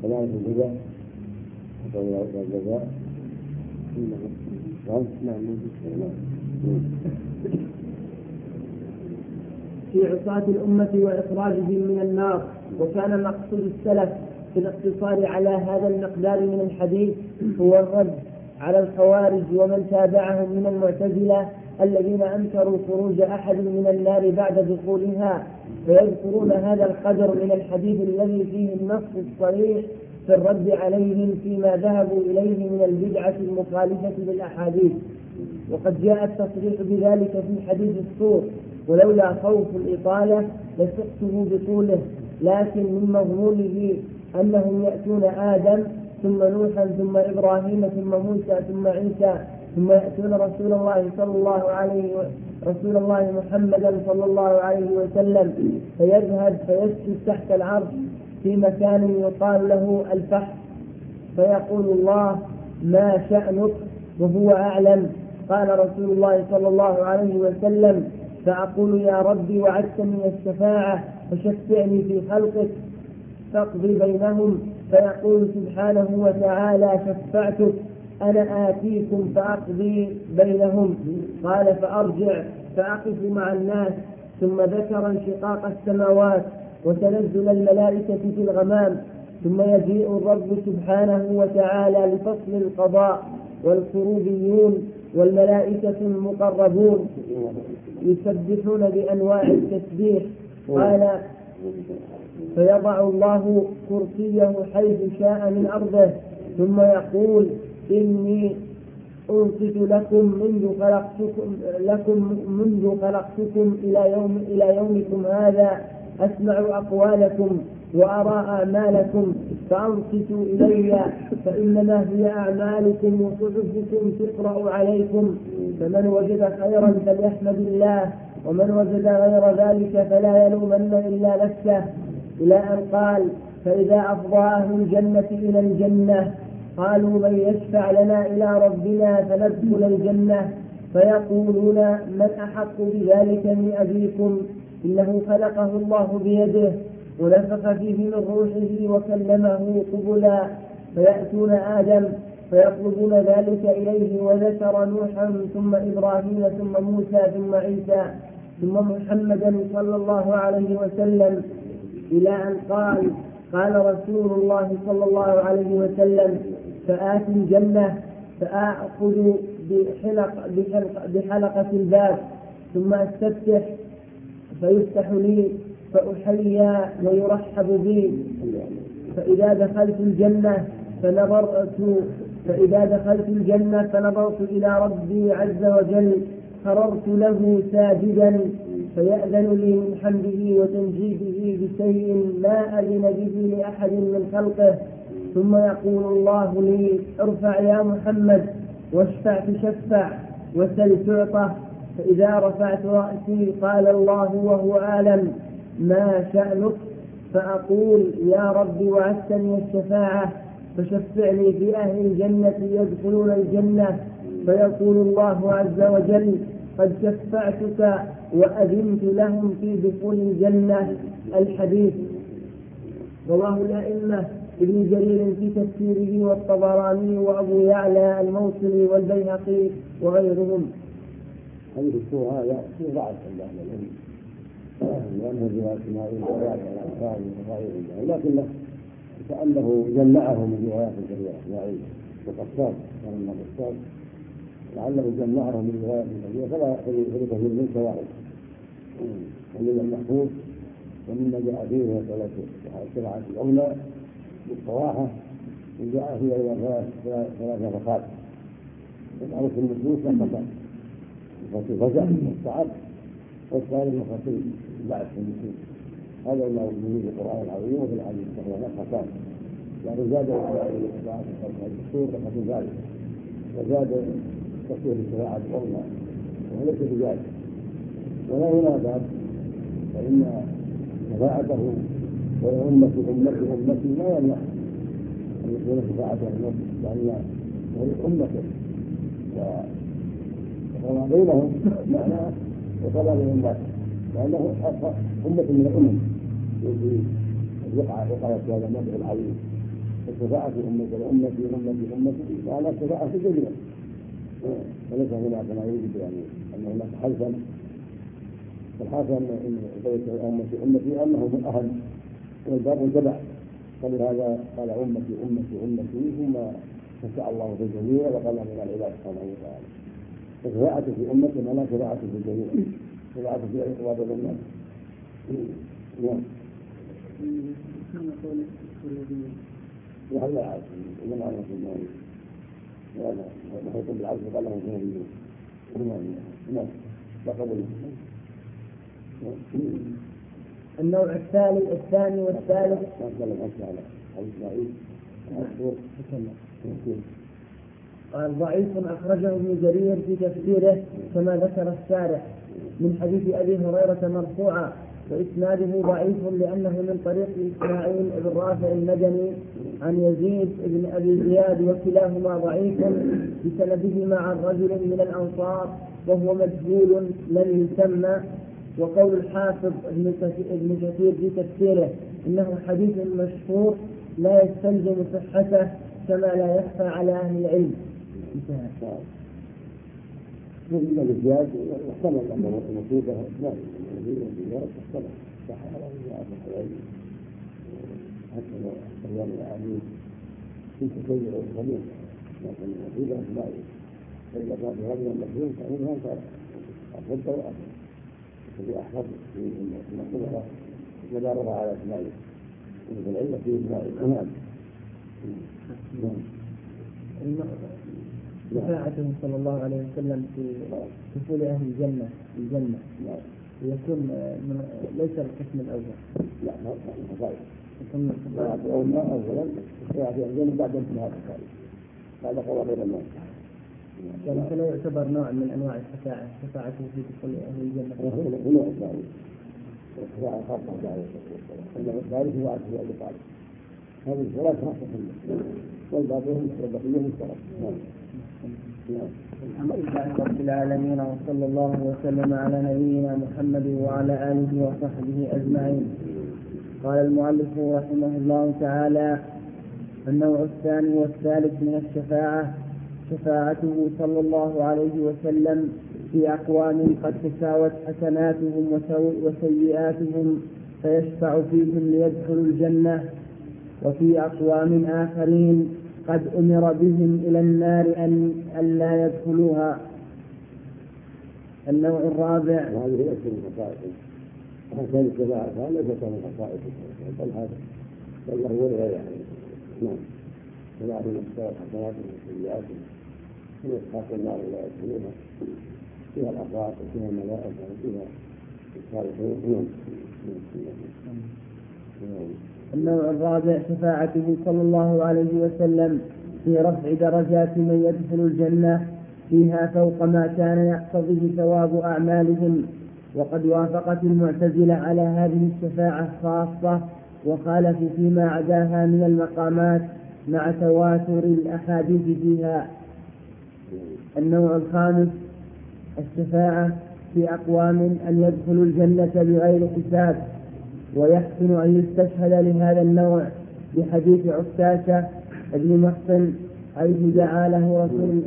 في عصاة الأمة وإخراجهم من النار. وكان مقصود السلف في الاقتصار على هذا المقدار من الحديث هو الرد على الخوارج ومن تابعهم من المعتزلة الذين أنكروا خروج أحد من النار بعد دخولها، فيذكرون هذا القدر من الحديث الذي فيه النص الصريح في الرد عليهم فيما ذهبوا إليه من البدعة المخالفة للأحاديث. وقد جاء التصريح بذلك في حديث الصور، ولولا خوف الإطالة لسقته بطوله، لكن من مضمونه أنهم يأتون آدم ثم نوحا ثم إبراهيم ثم موسى ثم عيسى ثم يأتون رسول الله محمدا صلى الله عليه وسلم فيذهب فيسجد تحت العرش في مكان يقال له الفحش، فيقول الله ما شأنك وهو أعلم. قال رسول الله صلى الله عليه وسلم فأقول يا ربي وعدتني الشفاعة فشفعني في خلقك فاقضي بينهم، فيقول سبحانه وتعالى شفعتك أنا آتيكم فأقضي بينهم. قال فأرجع فأقف مع الناس، ثم ذكر انشقاق السماوات وتنزل الملائكة في الغمام، ثم يجيء الرب سبحانه وتعالى لفصل القضاء، والكروبيون والملائكة المقربون يسبحون بأنواع التسبيح. قال فيضع الله كرسيه حيث شاء من أرضه، ثم يقول إني أنصت منذ خلقتكم إلى يومكم هذا، أسمع أقوالكم وأرى أعمالكم فأنصتوا إلي، فإنما هي أعمالكم وصحفكم تقرأ عليكم، فمن وجد خيرا فليحمد الله، ومن وجد غير ذلك فلا يلومن إلا نفسه. إلى أن قال فإذا أفضى أهل الجنة إلى الجنة قالوا من يشفع لنا إلى ربنا فندخل الجنة، فيقولون من أحق بذلك من أبيكم، إنه خلقه الله بيده ونفخ فيه من روحه وكلمه قبلا. فيأتون آدم فيطلبون ذلك إليه، وذكر نوحا ثم إبراهيم ثم موسى ثم عيسى ثم محمدا صلى الله عليه وسلم، إلى أن قال رسول الله صلى الله عليه وسلم فآتي الجنة فآخذ بحلقة الباب ثم أستفتح فيفتح لي فأحيا ويرحب بي، فإذا دخلت الجنة فنظرت إلى ربي عز وجل خررت له ساجدا، فيأذن لي من حمده وتمجيده بشيء ما أذن به لأحد من خلقه، ثم يقول الله لي ارفع يا محمد واشفع تشفع وسل تعطى، فإذا رفعت رأسي قال الله وهو أعلم ما شأنك، فأقول يا رب وعدتني الشفاعة فشفعني في أهل الجنة يدخلون الجنة، فيقول الله عز وجل قد شفعتك وأذنت لهم في دخول الجنة. الحديث رواه الأئمة ابن جرير في تفسيره والطبراني وأبو يعلى الموصلي والبيهقي وغيرهم. حديث السور هذا في ضعف عند أهل العلم لأنه رواية إسماعيل ورواية الأنصار وغيره، لكنه كأنه جمعه من روايات كثيرة إسماعيل وقصاد كان من قصاد، لعله جمعه من روايات كثيرة فلا يأخذ كثير من شواهد، ومن المحفوظ ومما جاء فيه من الشرعة الأولى بالصراحة وجاء فيها إلى ثلاثة فقات. المعروف النصوص فقط مفصل الفزع والصعب والثاني مفصل البعث في النصوص. هذا ما يوجد في القرآن العظيم وفي الحديث الصحيح خطان، يعني زاد الدستور فقط ذلك، وزاد تفسير الشريعة الأولى وليس بذلك. ولا هنا باب، فإن شفاعته أمتي لا يمنع أن يكون شفاعته النبي، لأن هي أمته وطلع بينهم معناه وطلع بين الناس، لأنه أمة من الأمم في وقعت في هذا النبي العظيم. الشفاعة أمتي وعلى شفاعة في الجميع، وليس هناك ما يوجد يعني أن هناك حلفا. الحاصل أن أمتي أنهم أهل والباب والجبع، فلهذا قال أمتي ثم فشاء الله في الجميع وقال من العباد سبحانه وتعالى. فشفاعة في أمتي ولا شفاعة في الجميع، شفاعة في عقبات الناس. نعم. كما قوله الذين لا عارف إنما أنا في النار وهذا محيط بالعبد قال لهم في النار. نعم. لقبل النوع الثاني والثالث. قال ضعيف أخرجه ابن جرير في تفسيره كما ذكر الشارح من حديث أبي هريرة مرفوعا، وإسناده ضعيف لأنه من طريق إسماعيل بن رافع المدني عن يزيد بن أبي زياد، وكلاهما ضعيف بسندهما عن رجل من الأنصار وهو مجهول لم يسمى. وقول الحافظ ابن كثير في تفسيره إنه حديث مشهور لا يستلزم صحته كما لا يخفى على أهل العلم. انتهى. من الزياد يحتمل أن المصيبة لا الزياد تحتمل صح على العلم حتى لو أيام العالمين في تشيع الخليل، لكن المصيبة لا إذا كان في هذا المسلم فإنها أفضل وأفضل في أحفظ في المصيبة مدارها على إسماعيل وفي العلم في إسماعيل. شفاعته صلى الله عليه وسلم في دخول أهل الجنة يكون ليس القسم الأول. لا ما الخصائص. أولا الشفاعة في الجنة بعد انتهاء الخصائص. هذا قول غير الناس. يعني فلا يعتبر نوع من أنواع الشفاعة شفاعته في دخول أهل الجنة. هو نوع ثاني. الشفاعة خاصة عليه الصلاة والسلام. الثالث هو أكثر الأقوال. هذه الصلاة خاصة بالله. والباقي والبقية مشترك. الحمد لله رب العالمين، وصلى الله وسلم على نبينا محمد وعلى آله وصحبه أجمعين. قال المؤلف رحمه الله تعالى: النوع الثاني والثالث من الشفاعة شفاعته صلى الله عليه وسلم في أقوام قد تساوت حسناتهم وسيئاتهم فيشفع فيهم ليدخلوا الجنة، وفي أقوام آخرين قد أمر بهم إلى النار أن لا يدخلوها. النوع الرابع. وهذه ليست من خصائص حسن الشفاعة، ليست من خصائص بل هذا بل هو الغير يعني. نعم. شفاعة المستوى حسناتهم وسيئاتهم من أصحاب النار لا يدخلونها، فيها الأخلاق وفيها الملائكة وفيها الصالحين. النوع الرابع شفاعته صلى الله عليه وسلم في رفع درجات من يدخل الجنة فيها فوق ما كان يقتضيه ثواب أعمالهم. وقد وافقت المعتزلة على هذه الشفاعة خاصة، وخالفوا فيما عداها من المقامات مع تواتر الأحاديث فيها. النوع الخامس الشفاعة في أقوام أن يدخلوا الجنة بغير حساب، ويحسن أن يستشهد لهذا النوع بحديث عكاشة ابن محصن حيث دعا له رسول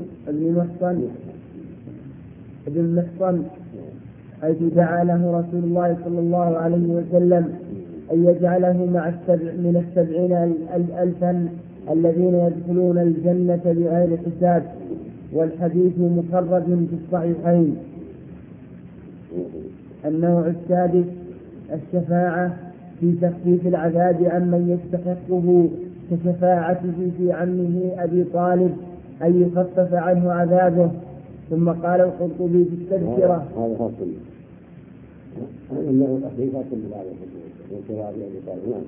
حيث دعا له رسول الله صلى الله عليه وسلم أن يجعله مع من 70,000 الذين يدخلون الجنة بغير حساب، والحديث مخرج في الصحيحين. النوع السادس الشفاعة في تخفيف العذاب عمن يستحقه كشفاعته في عمه أبي طالب أن يخفف عنه عذابه. ثم قال القرطبي في التذكرة هذا خاص هذا النوع الأخير خاص بالعذاب والشفاعة في أبي طالب. نعم.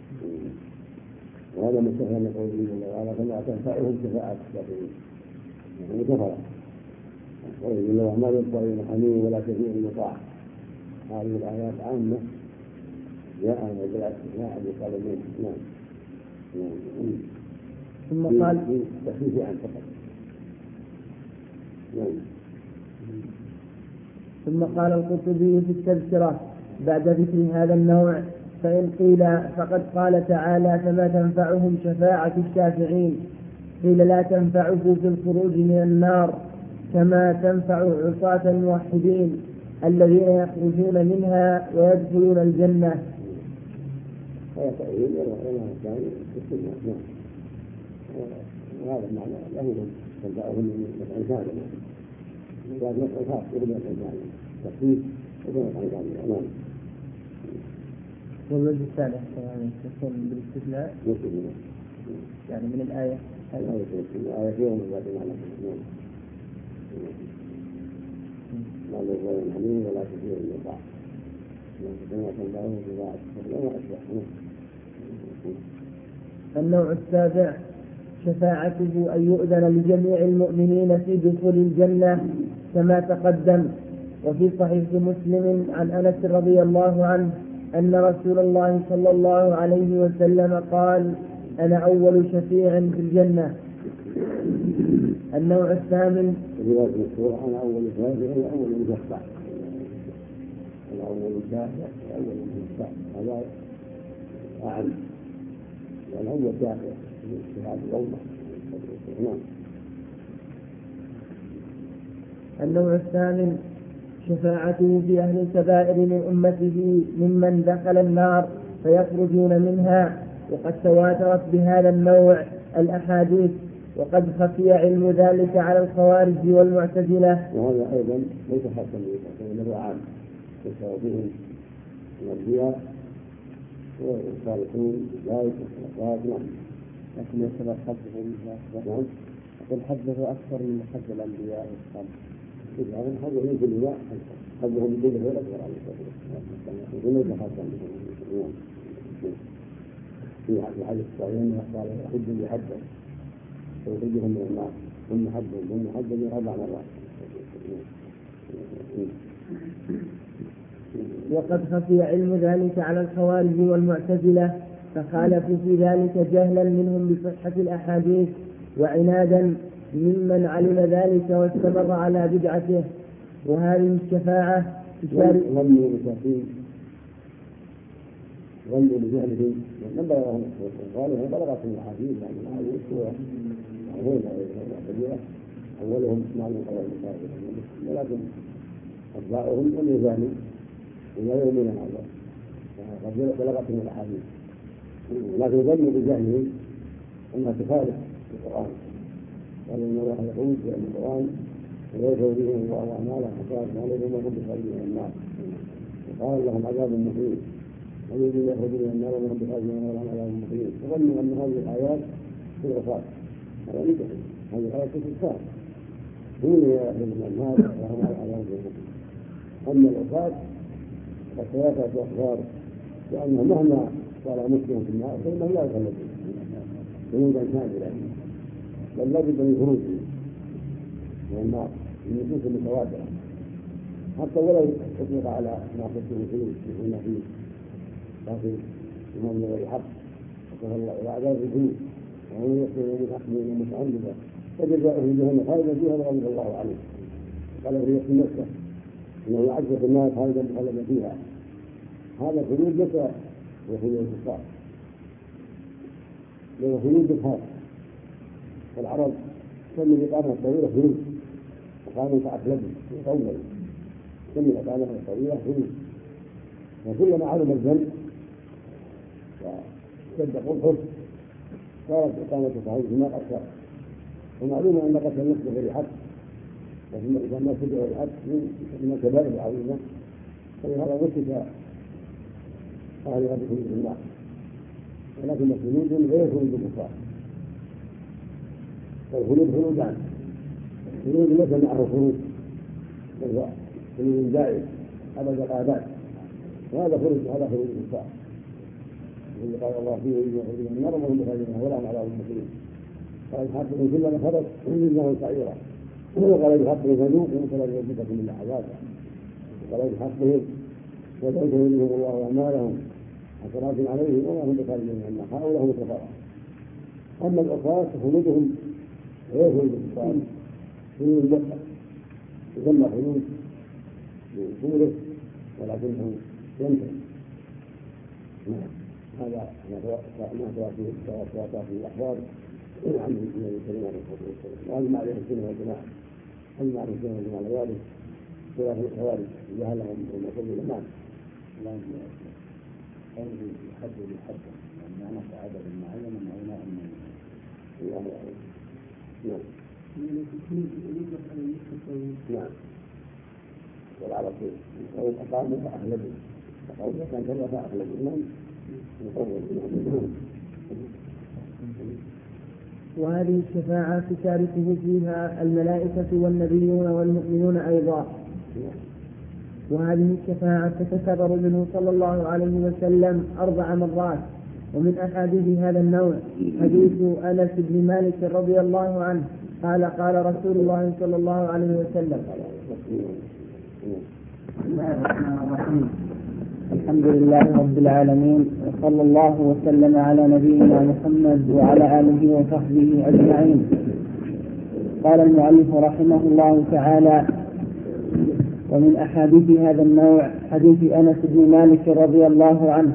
وهذا مستثنى من قوله جل وعلا فلا تنفعهم شفاعة الشافعين يعني كفر قوله جل وعلا ما يبقى بين حميم ولا شفيع مطاع. هذه الآيات عامة جاء وجاءت استثناء أبي طالب. نعم. ثم قال تخفيف عن فقط. ثم قال القرطبي في التذكرة بعد ذكر هذا النوع فإن قيل فقد قال تعالى فما تنفعهم شفاعة الشافعين، قيل لا تنفعه في الخروج من النار كما تنفع عصاة الموحدين الذين يخرجون منها ويدخلون الجنة. هذا تأويل ولا الثاني نعم. وهذا المعنى له تنفعهم من الإنسان لكن نفع خاص يبدأ الإنسان تخفيف يبدأ الإنسان. نعم. والوجه الثالث يكون بالاستثناء يعني من الآية الآية فيها من ذات المعنى. لا يبقى بين حميم ولا شفيع مطاع النوع السابع شفاعته أن يؤذن لجميع المؤمنين في دخول الجنة كما تقدم. وفي صحيح مسلم عن أنس رضي الله عنه أن رسول الله صلى الله عليه وسلم قال أنا أول شفيع في الجنة. النوع الثامن أنا أول شافع أول مشفع. الأول شافع أول مشفع هذا أعلم والأول شافع في هذه الأمة. النوع الثامن شفاعته في أهل الكبائر من أمته ممن دخل النار فيخرجون منها. وقد تواترت بهذا النوع الأحاديث وقد خفي علم ذلك على الخوارج والمعتزلة. وهذا أيضا ليس خاصا بهم عام يشترى بهم الأنبياء والصالحون ذلك والصلاة. لكن يعتبر حظهم نعم. والحظه أكثر من حظ الأنبياء والصالحين. إذا حظهم من كل واحد حظهم من كل غير أكبر على الصلاة وليس خاصا بهم. في حديث الصحيحين قال يحج بحجه ويخرجهم من النار ثم حجهم 4 مرات. وقد خفي علم ذلك على الخوارج والمعتزلة فخالفوا في ذلك جهلا منهم بصحة الأحاديث وعنادا ممن علم ذلك واستمر على بدعته. وهذه الشفاعة ظنوا لجهلهم من بلغهم قالوا بلغتهم الحديث يعني الحديث هو أولهم معلوم قول المسائل ولكن أتباعهم لم يزالوا إلى يومنا هذا قد بلغتهم الأحاديث لكن ظنوا بجهلهم أنها تخالف القرآن. قالوا إن الله يقول بأن القرآن ويرفع بهم الله أعمالهم حساب ما لهم وهم بخارجين من النار وقال لهم عذاب مقيم الذين يخرجون من النار وهم بخارجين من النار عذاب مقيم. وظنوا أن هذه الآيات في العصاة. هذا ليس هذه الآيات في الكفار دون يخرجون من النار وهم عذاب مقيم. أما العصاة قد تواترت الأخبار بأنه مهما صار مسلم في النار فإنه لا يخلد خلودا كاملا بل لابد من خروجه من النار من نصوص متواترة حتى ولو أطلق على ما قلته الخلود يكون فيه لكن إمام من غير حق وقال الله إلى عذاب الخلود ومن يقتل متعمدا متعمدا فجزاؤه جهنم خالدا فيها وغضب الله عليه. قال في يقتل نفسه إنه يعذب النار خالدا مخلدا فيها. هذا الخلود ليس هو خلود الكفار لأنه خلود بالخاص. والعرب سمي الإقامة الطويلة خلود وقاموا كأكلبه يطول سمي الإقامة الطويلة خلود. وكلما علم الذنب وشد قبحه صارت إقامة صحيح ما أكثر. ومعلوم أن قتل النفس بغير حق لكن إذا ما سبق الحق من الكبائر العظيمة فلهذا وصف قال ربكم من الله، ولكن خلود غير خلود الكفار. فالخلود خلودان، خلود ليس معه خروج وهو خلود دائم أبد الآباد، وهذا خلود الكفار الذي قال الله فيه يخرج من النار وهم بخارجها ولا هم على المسلمين. قال يحقق كل ما خرج من له سعيرا، وقال يحقق ذنوب فلا يجدكم من عذابا، وقال يحقق وتنتهي بهم الله أعمالهم حسرات عليهم وما هم بخارجين من النار هؤلاء هم الكفار. أما العصاة خلودهم غير خلود الكفار، خلود مطلق يسمى خلود بوصوله ولكنه ينتهي. هذا ما توافق في الأحوال عن النبي صلى الله عليه وسلم، وهذا ما عليه السنة والجماعة، هذا ما عليه السنة والجماعة الوارث خلاف الخوارج جهلهم والمعتزلة. نعم. لا قوله يحد بالحد معنى عدد معين أو نوع من الله أعلم. نعم. نعم. والعرب يقول أقاموا فأغلبوا، فقول كان كذا فأغلبوا. نعم. وهذه الشفاعة تشاركه فيها الملائكة والنبيون والمؤمنون أيضا. وهذه الشفاعة تتكرر منه صلى الله عليه وسلم 4 مرات. ومن أحاديث هذا النوع حديث أنس بن مالك رضي الله عنه قال قال رسول الله صلى الله عليه وسلم: بسم الله الرحمن الرحيم، الحمد لله رب العالمين، وصلى الله وسلم على نبينا محمد وعلى آله وصحبه أجمعين. قال المؤلف رحمه الله تعالى: ومن أحاديث هذا النوع حديث أنس بن مالك رضي الله عنه.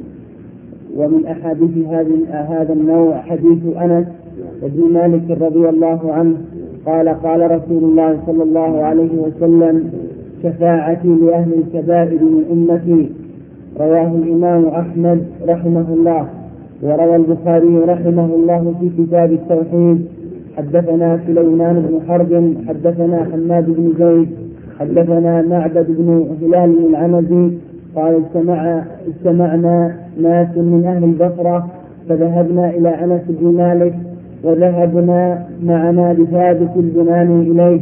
ومن أحاديث هذا النوع حديث أنس بن مالك رضي الله عنه قال قال رسول الله صلى الله عليه وسلم: شفاعتي لأهل الكبائر من أمتي. رواه الإمام أحمد رحمه الله. وروى البخاري رحمه الله في كتاب التوحيد: حدثنا سليمان بن حرب حدثنا حماد بن زيد حدثنا معبد بن هلال العنزي قال: اجتمعنا ناس من أهل البصرة فذهبنا إلى أنس بن مالك، وذهبنا معنا لثابت البناني إليه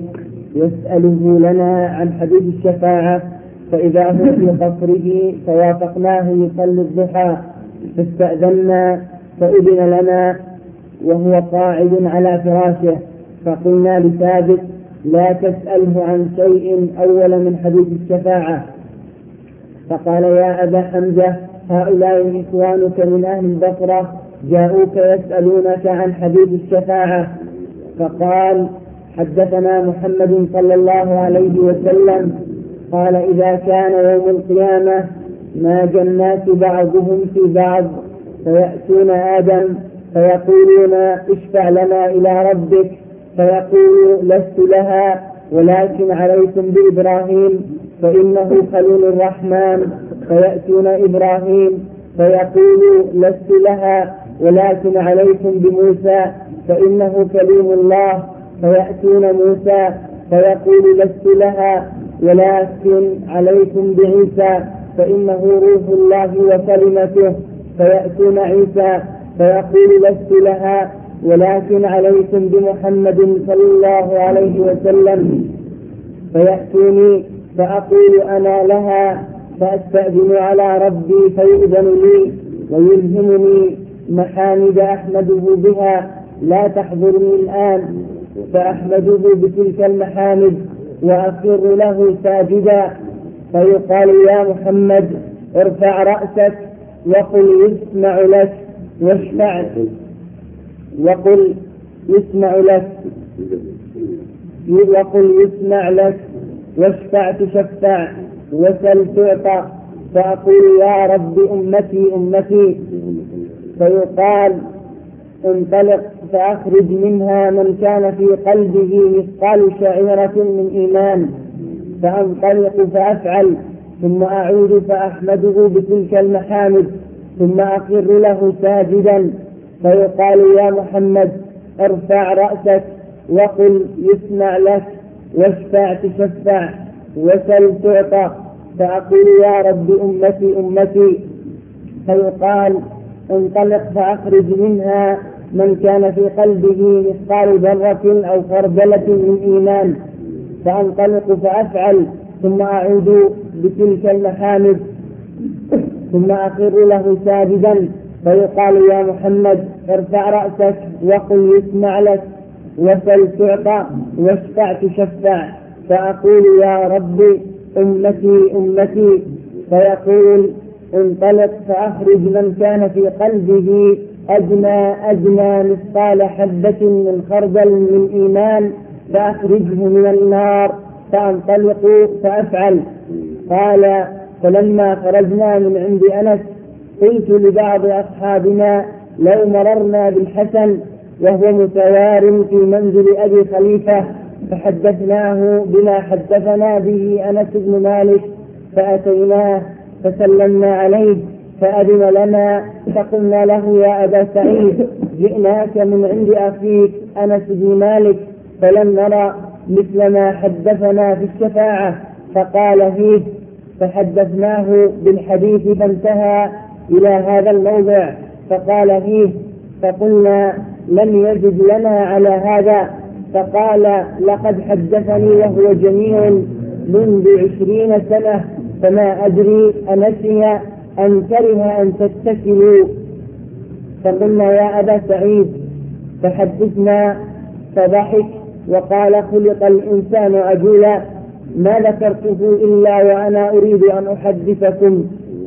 يسأله لنا عن حديث الشفاعة، فإذا هو في قصره فوافقناه يصلي الضحى، فاستأذنا فأذن لنا وهو قاعد على فراشه، فقلنا لثابت: لا تسأله عن شيء أول من حديث الشفاعة. فقال: يا أبا حمزة، هؤلاء إخوانك من أهل البصرة جاءوك يسألونك عن حديث الشفاعة. فقال: حدثنا محمد صلى الله عليه وسلم قال: إذا كان يوم القيامة ماج الناس بعضهم في بعض، فيأتون آدم فيقولون: اشفع لنا إلى ربك، فيقول: لست لها، ولكن عليكم بإبراهيم فإنه خليل الرحمن. فيأتون إبراهيم فيقول: لست لها، ولكن عليكم بموسى فإنه كليم الله. فيأتون موسى فيقول: لست لها، ولكن عليكم بعيسى فإنه روح الله وكلمته. فيأتون عيسى فيقول: لست لها، ولكن عليكم بمحمد صلى الله عليه وسلم. فيأتوني فأقول: أنا لها، فأستأذن على ربي فيؤذن لي ويلهمني محامد أحمده بها لا تحضرني الآن، فأحمده بتلك المحامد وأخر له ساجدا، فيقال: يا محمد ارفع رأسك وقل يسمع لك واشفع، وقل يسمع لك واشفع تشفع وسل تعطى. فأقول: يا رب أمتي أمتي. فيقال: انطلق فأخرج منها من كان في قلبه مثقال شعيرة من إيمان. فأنطلق فأفعل، ثم أعود فأحمده بتلك المحامد، ثم أقر له ساجدا. فيقال: يا محمد ارفع رأسك وقل يسمع لك واشفع تشفع وسل تعطى. فأقول يا رب أمتي أمتي، فيقال انطلق فأخرج منها من كان في قلبه مثقال ذرة أو خردلة من إيمان، فأنطلق فأفعل، ثم أعود بتلك المحامد، ثم أخر له ساجدا، فيقال يا محمد ارفع رأسك وقل يسمع لك، وسل تعطى، واشفع تشفع. فأقول يا رب أمتي أمتي، فيقول انطلق فأخرج من كان في قلبه أدنى مثقال حبة من خردل من إيمان، فأخرجه من النار، فأنطلق فأفعل. قال فلما خرجنا من عند أنس قلت لبعض أصحابنا لو مررنا بالحسن وهو متوار في منزل أبي خليفة فحدثناه بما حدثنا به أنس بن مالك، فأتيناه فسلمنا عليه فأذن لنا، فقلنا له يا أبا سعيد جئناك من عند أخيك أنس بن مالك فلم نرى مثل ما حدثنا في الشفاعة، فقال فيه، فحدثناه بالحديث فانتهى إلى هذا الموضع، فقال فيه، فقلنا لم يجد لنا على هذا، فقال لقد حدثني وهو جميع منذ 20 سنة، فما أدري أنسي أن كره أن تتكلوا. فقلنا يا أبا سعيد فحدثنا، فضحك وقال خلق الإنسان عجولا، ما ذكرته إلا وأنا أريد أن أحدثكم،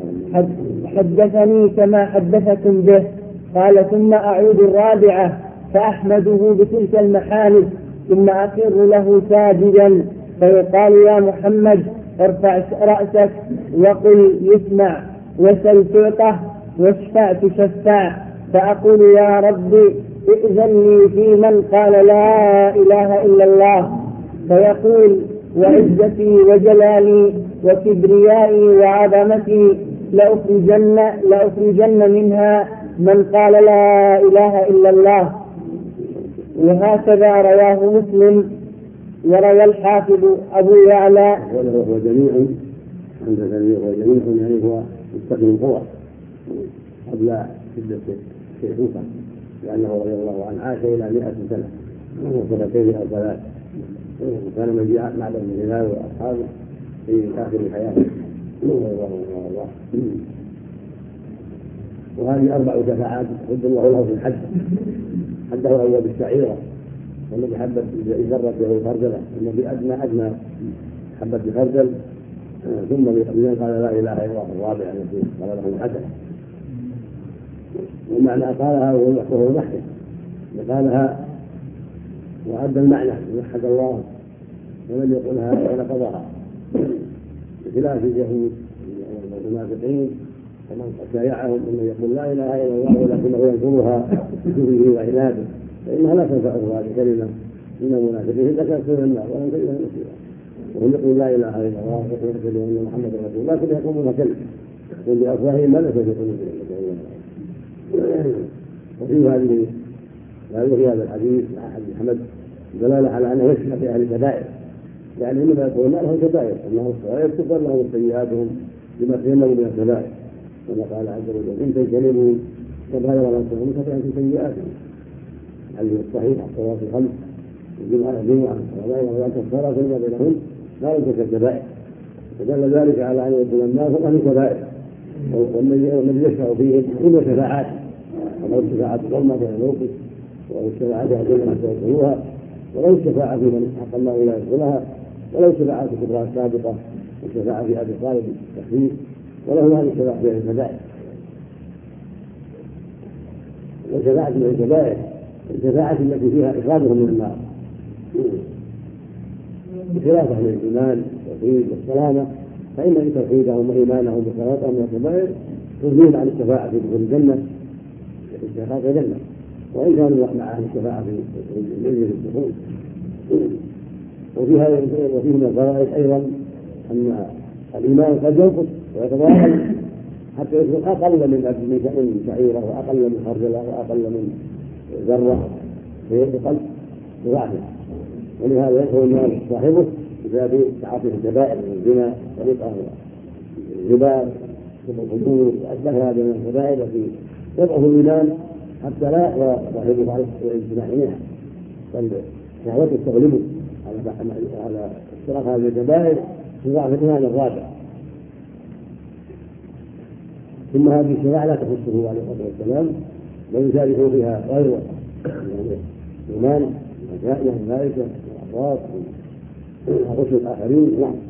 حدثني كما حدثكم به. قال ثم أعود الرابعة فأحمده بتلك المحامد، ثم أقر له ساجدا، فيقال يا محمد ارفع رأسك وقل يسمع، وسل تعطى، واشفع تشفع. فأقول يا رب ائذن لي في من قال لا إله إلا الله، فيقول وعزتي وجلالي وكبريائي وعظمتي لأخرجن منها من قال لا إله إلا الله. وهكذا رواه مسلم. وروى الحافظ أبو يعلى هو جميع عند جميع يعني هو مستقيم قوة قبل شدة الشيخوخة، لأنه رضي الله عنه عاش إلى 100 سنة وسنتين أو 3، وكان من جاء مع ابن هلال وأصحابه في آخر حياته رضي الله. وهذه 4 شفاعات رد الله له في الحج، حده أول بالشعيرة، والذي حبت ذرة له خردلة، الذي أدنى حبت بخردل، ثم بمن قال لا إله إلا الله الرابع الذي قال له الحسن. والمعنى قالها وهو محسن، قالها وأدى المعنى وحد الله، ومن يقولها ونقضها، بخلاف اليهود والمنافقين ومن شايعهم من يقول لا اله الا الله ولكنه ينكرها بكفره وعناده، فانها لا تنفعه هذه الكلمه من المنافقين لتكفر النار ولن تجد نصيبا. وهم يقول لا اله الا الله ويقول ان محمد رسول الله، لكن يقولون كلمه يقول بافواههم ما ليس في قلوبهم. وفي هذا الحديث مع حديث احمد دلاله على انه يشفع في اهل الكبائر، يعني انما يقولون ما لهم كبائر، انه الصغير تغفر لهم سيئاتهم بما تيمموا من الكبائر، كما قال عز وجل ان تجتنبوا كبائر ما تنهون عنكم سيئاتهم. الحديث الصحيح الصلاه الخمس الجمعه ولا كفاره فيما بينهم لا يمسك الكبائر، فدل ذلك على ان يكون الناس اهل الكبائر، والذي يشفع فيهم كل شفاعات، ولو الشفاعه الظلمه بين الموقف، ولو الشفاعه الجنه حتى يدخلوها، ولو الشفاعه في من حق الله لا يدخلها، ولو الشفاعه الكبرى السابقه والشفاعه في ابي طالب التخفيف، وله هذه الشفاعه في الكبائر. والشفاعه في الكبائر الشفاعه التي فيها اخراجهم من النار، بخلاف اهل الايمان والتوحيد والسلامه، فان توحيدهم وايمانهم وصلاتهم من الكبائر تزيد عن الشفاعه في دخول الجنه في استحقاق الجنه، وان كانوا مع اهل الشفاعه في الدخول. وفيه من الفوائد ايضا ان الايمان قد ينقص ويتضاعف حتى يكون اقل من شعيره واقل من خردله واقل من ذره في قلب ضعفه، ولهذا يدخل النار صاحبه بسبب تعاطي الكبائر من الزنا الجبال والقبور وأشبه هذا من الكبائر التي يضعف الإيمان حتى لا يضعف على الاجتماع منها، بل شهوته تغلبه على اشتراك هذه الكبائر في ضعف الإيمان الرابع. ثم هذه الشفاعة لا تخصه عليه الصلاة والسلام بل يشارك فيها غيره الإيمان الملائكة والأصوات وغسل الآخرين.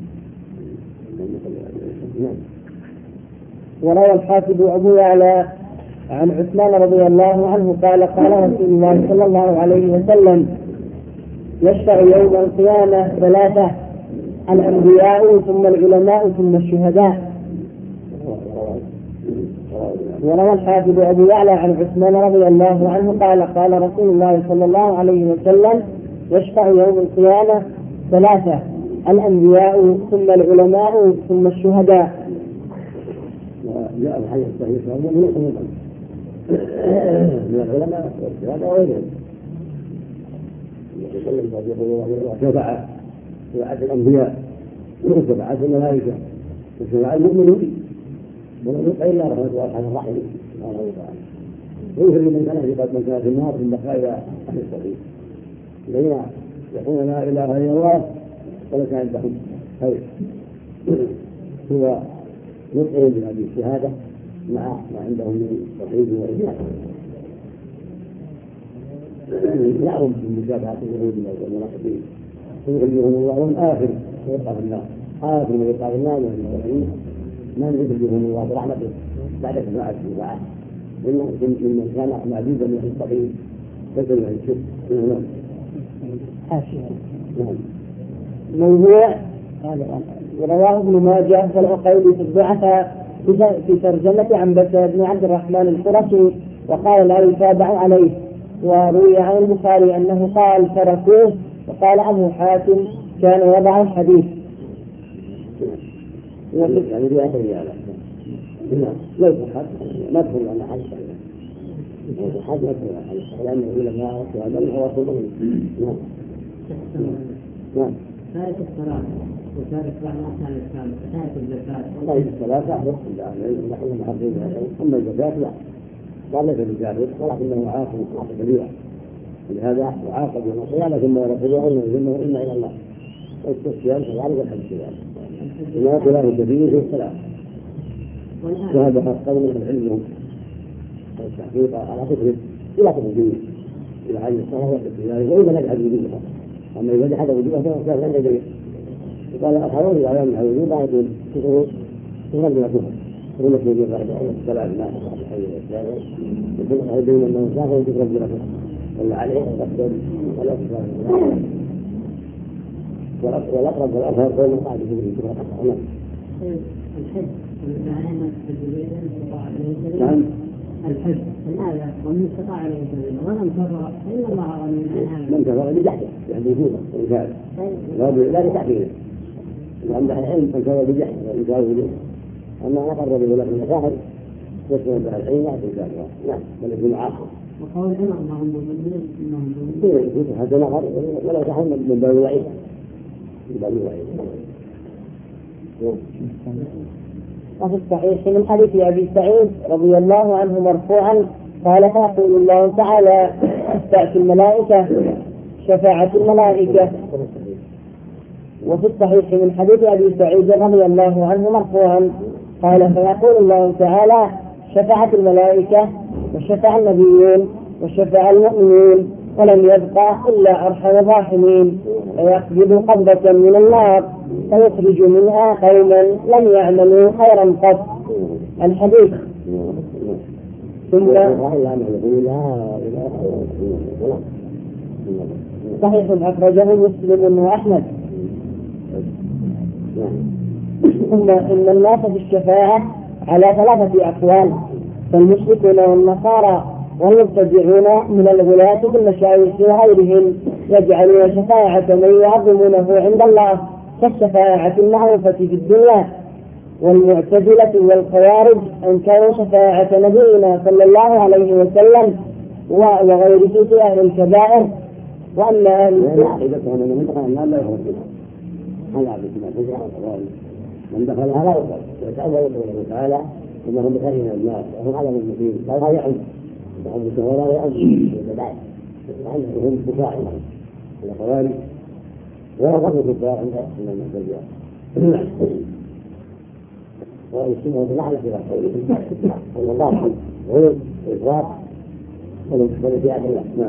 نعم. وروى الحافظ أبو يعلى عن عثمان رضي الله عنه قال قال رسول الله صلى الله عليه وسلم يشفع يوم القيامة ثلاثة: الأنبياء ثم العلماء ثم الشهداء. وروى الحافظ أبو يعلى عن عثمان رضي الله عنه قال قال رسول الله صلى الله عليه وسلم يشفع يوم القيامة ثلاثة: الأنبياء ثم العلماء ثم الشهداء. جاء الحديث الصحيح من العلماء والشهداء وغيرهم شفاعة الأنبياء وشفاعة الملائكة وشفاعة المؤمنين ولم يبقى إلا رحمة الله الرحيم سبحانه وتعالى ويخرج من كان في النار من بقايا أهل التوحيد الذين يقولون لا إله إلا الله وليس عندهم خير هو يطعم بهذه الشهادة مع ما عندهم من توحيد وإيمان يعظم من مشابهة اليهود والمنافقين ويخرجهم الله من آخر ويبقى في النار آخر من يبقى في النار من من يخرجهم الله برحمته بعد شفاعة الشفاعة من كان معجوزا من المستقيم ليس له شيء. نعم. موضوع رواه ابن ماجه والعقيلي في الضعفاء في ترجمة عنبسة بن عبد الرحمن القرشي وقال لا يتابع عليه. وروي عن البخاري أنه قال تركوه. وقال أبو حاتم كان يضع الحديث. يعني رواية رجالة ليس حد ما تدخل على حد ليس حد ما تدخل على حد لأنه يقول ما أردت هذا هو رسول الله. نعم. تارك الصلاة وتارك بعض أركان الإسلام وتارك الزكاة. تارك الصلاة يحرص نحن محرمين أما الزكاة لا قال ليس بكافر ولكنه عاقل كبيرا لهذا يعاقب يوم القيامة ثم يرفضه إنه إلا إلى الله والصيام كذلك والحج كذلك لا خلاف كبير في الصلاة. وهذا قول من العلم والتحقيق على فكره لا تفضيل إلى عين الصلاة والتكبير وإذا نجحت وجودها أما إذا جحد وجودها فهو كان يدري. قال الآخرون إذا لم يحل وجودها يقول كفر تغلب كفر ولك يجب الصلاة لا تحل الإسلام يقول أيضاً أنه سافر تغلب كفر ولا عليه تقدر ولا تفضل والأقرب والأظهر قول من قاعد يجب كفر. الحج نعم. الحج الآية ومن استطاع عليه سبيلا ولم كفر فإن الله غني عن هذا. من كفر بجحده يعني وجوده وإنكاره لا لتحقيقه لأن العلم من كفر بجحده وإنكار وجوده أما أقر بولاة المساحر يسمى بها العلم لا تنكارها. نعم بل يكون عاقل. وقول عمر اللهم بالمؤمنين إنهم هذا نظر ولا تحمل من باب الوعيد من باب الوعيد. وفي الصحيح من حديث أبي سعيد رضي الله عنه مرفوعا قال فيقول الله تعالى تأتي الملائكة شفاعة الملائكة. وفي الصحيح من حديث أبي سعيد رضي الله عنه مرفوعا قال فيقول الله تعالى شفاعة الملائكة وشفع النبيين وشفع المؤمنين ولم يبقى إلا أرحم الراحمين ويقبض قبضة من النار فيخرج منها قوما لم يعملوا خيرا قط. الحديث. ثم صحيح أخرجه مسلم وأحمد. ثم إن الناس في الشفاعة على ثلاثة أقوال: فالمشركون والنصارى والمبتدعون من الولاة في المشايخ وغيرهم يجعلون شفاعة من يعظمونه عند الله كالشفاعة المعروفة في الدنيا. والمعتزلة والخوارج أنكروا شفاعة نبينا صلى الله عليه وسلم وغيره في أهل الكبائر. وأما من دخلها لا يقبل، ويتأول قوله تعالى إنهم بخير الناس وهم على المسلمين، قال هذا يعم وهم بشهورة يعم بالبداية وهم بشاع الخوارج ورغبوا الكفار عند المعتزلة والسنة بمعنى في قوله والله غير إفراط والانتفاع بالله.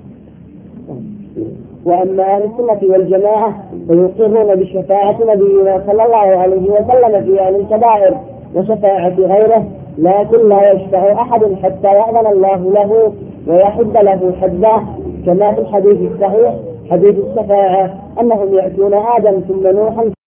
وأما أهل السنة والجماعة فيقرون بشفاعة نبينا صلى الله عليه وسلم في أهل الكبائر وشفاعة غيره، لكن لا يشفع أحد حتى يأذن الله له ويحد له حده، كما في الحديث الصحيح حديث الشفاعة أنهم يأتون آدم ثم نوحا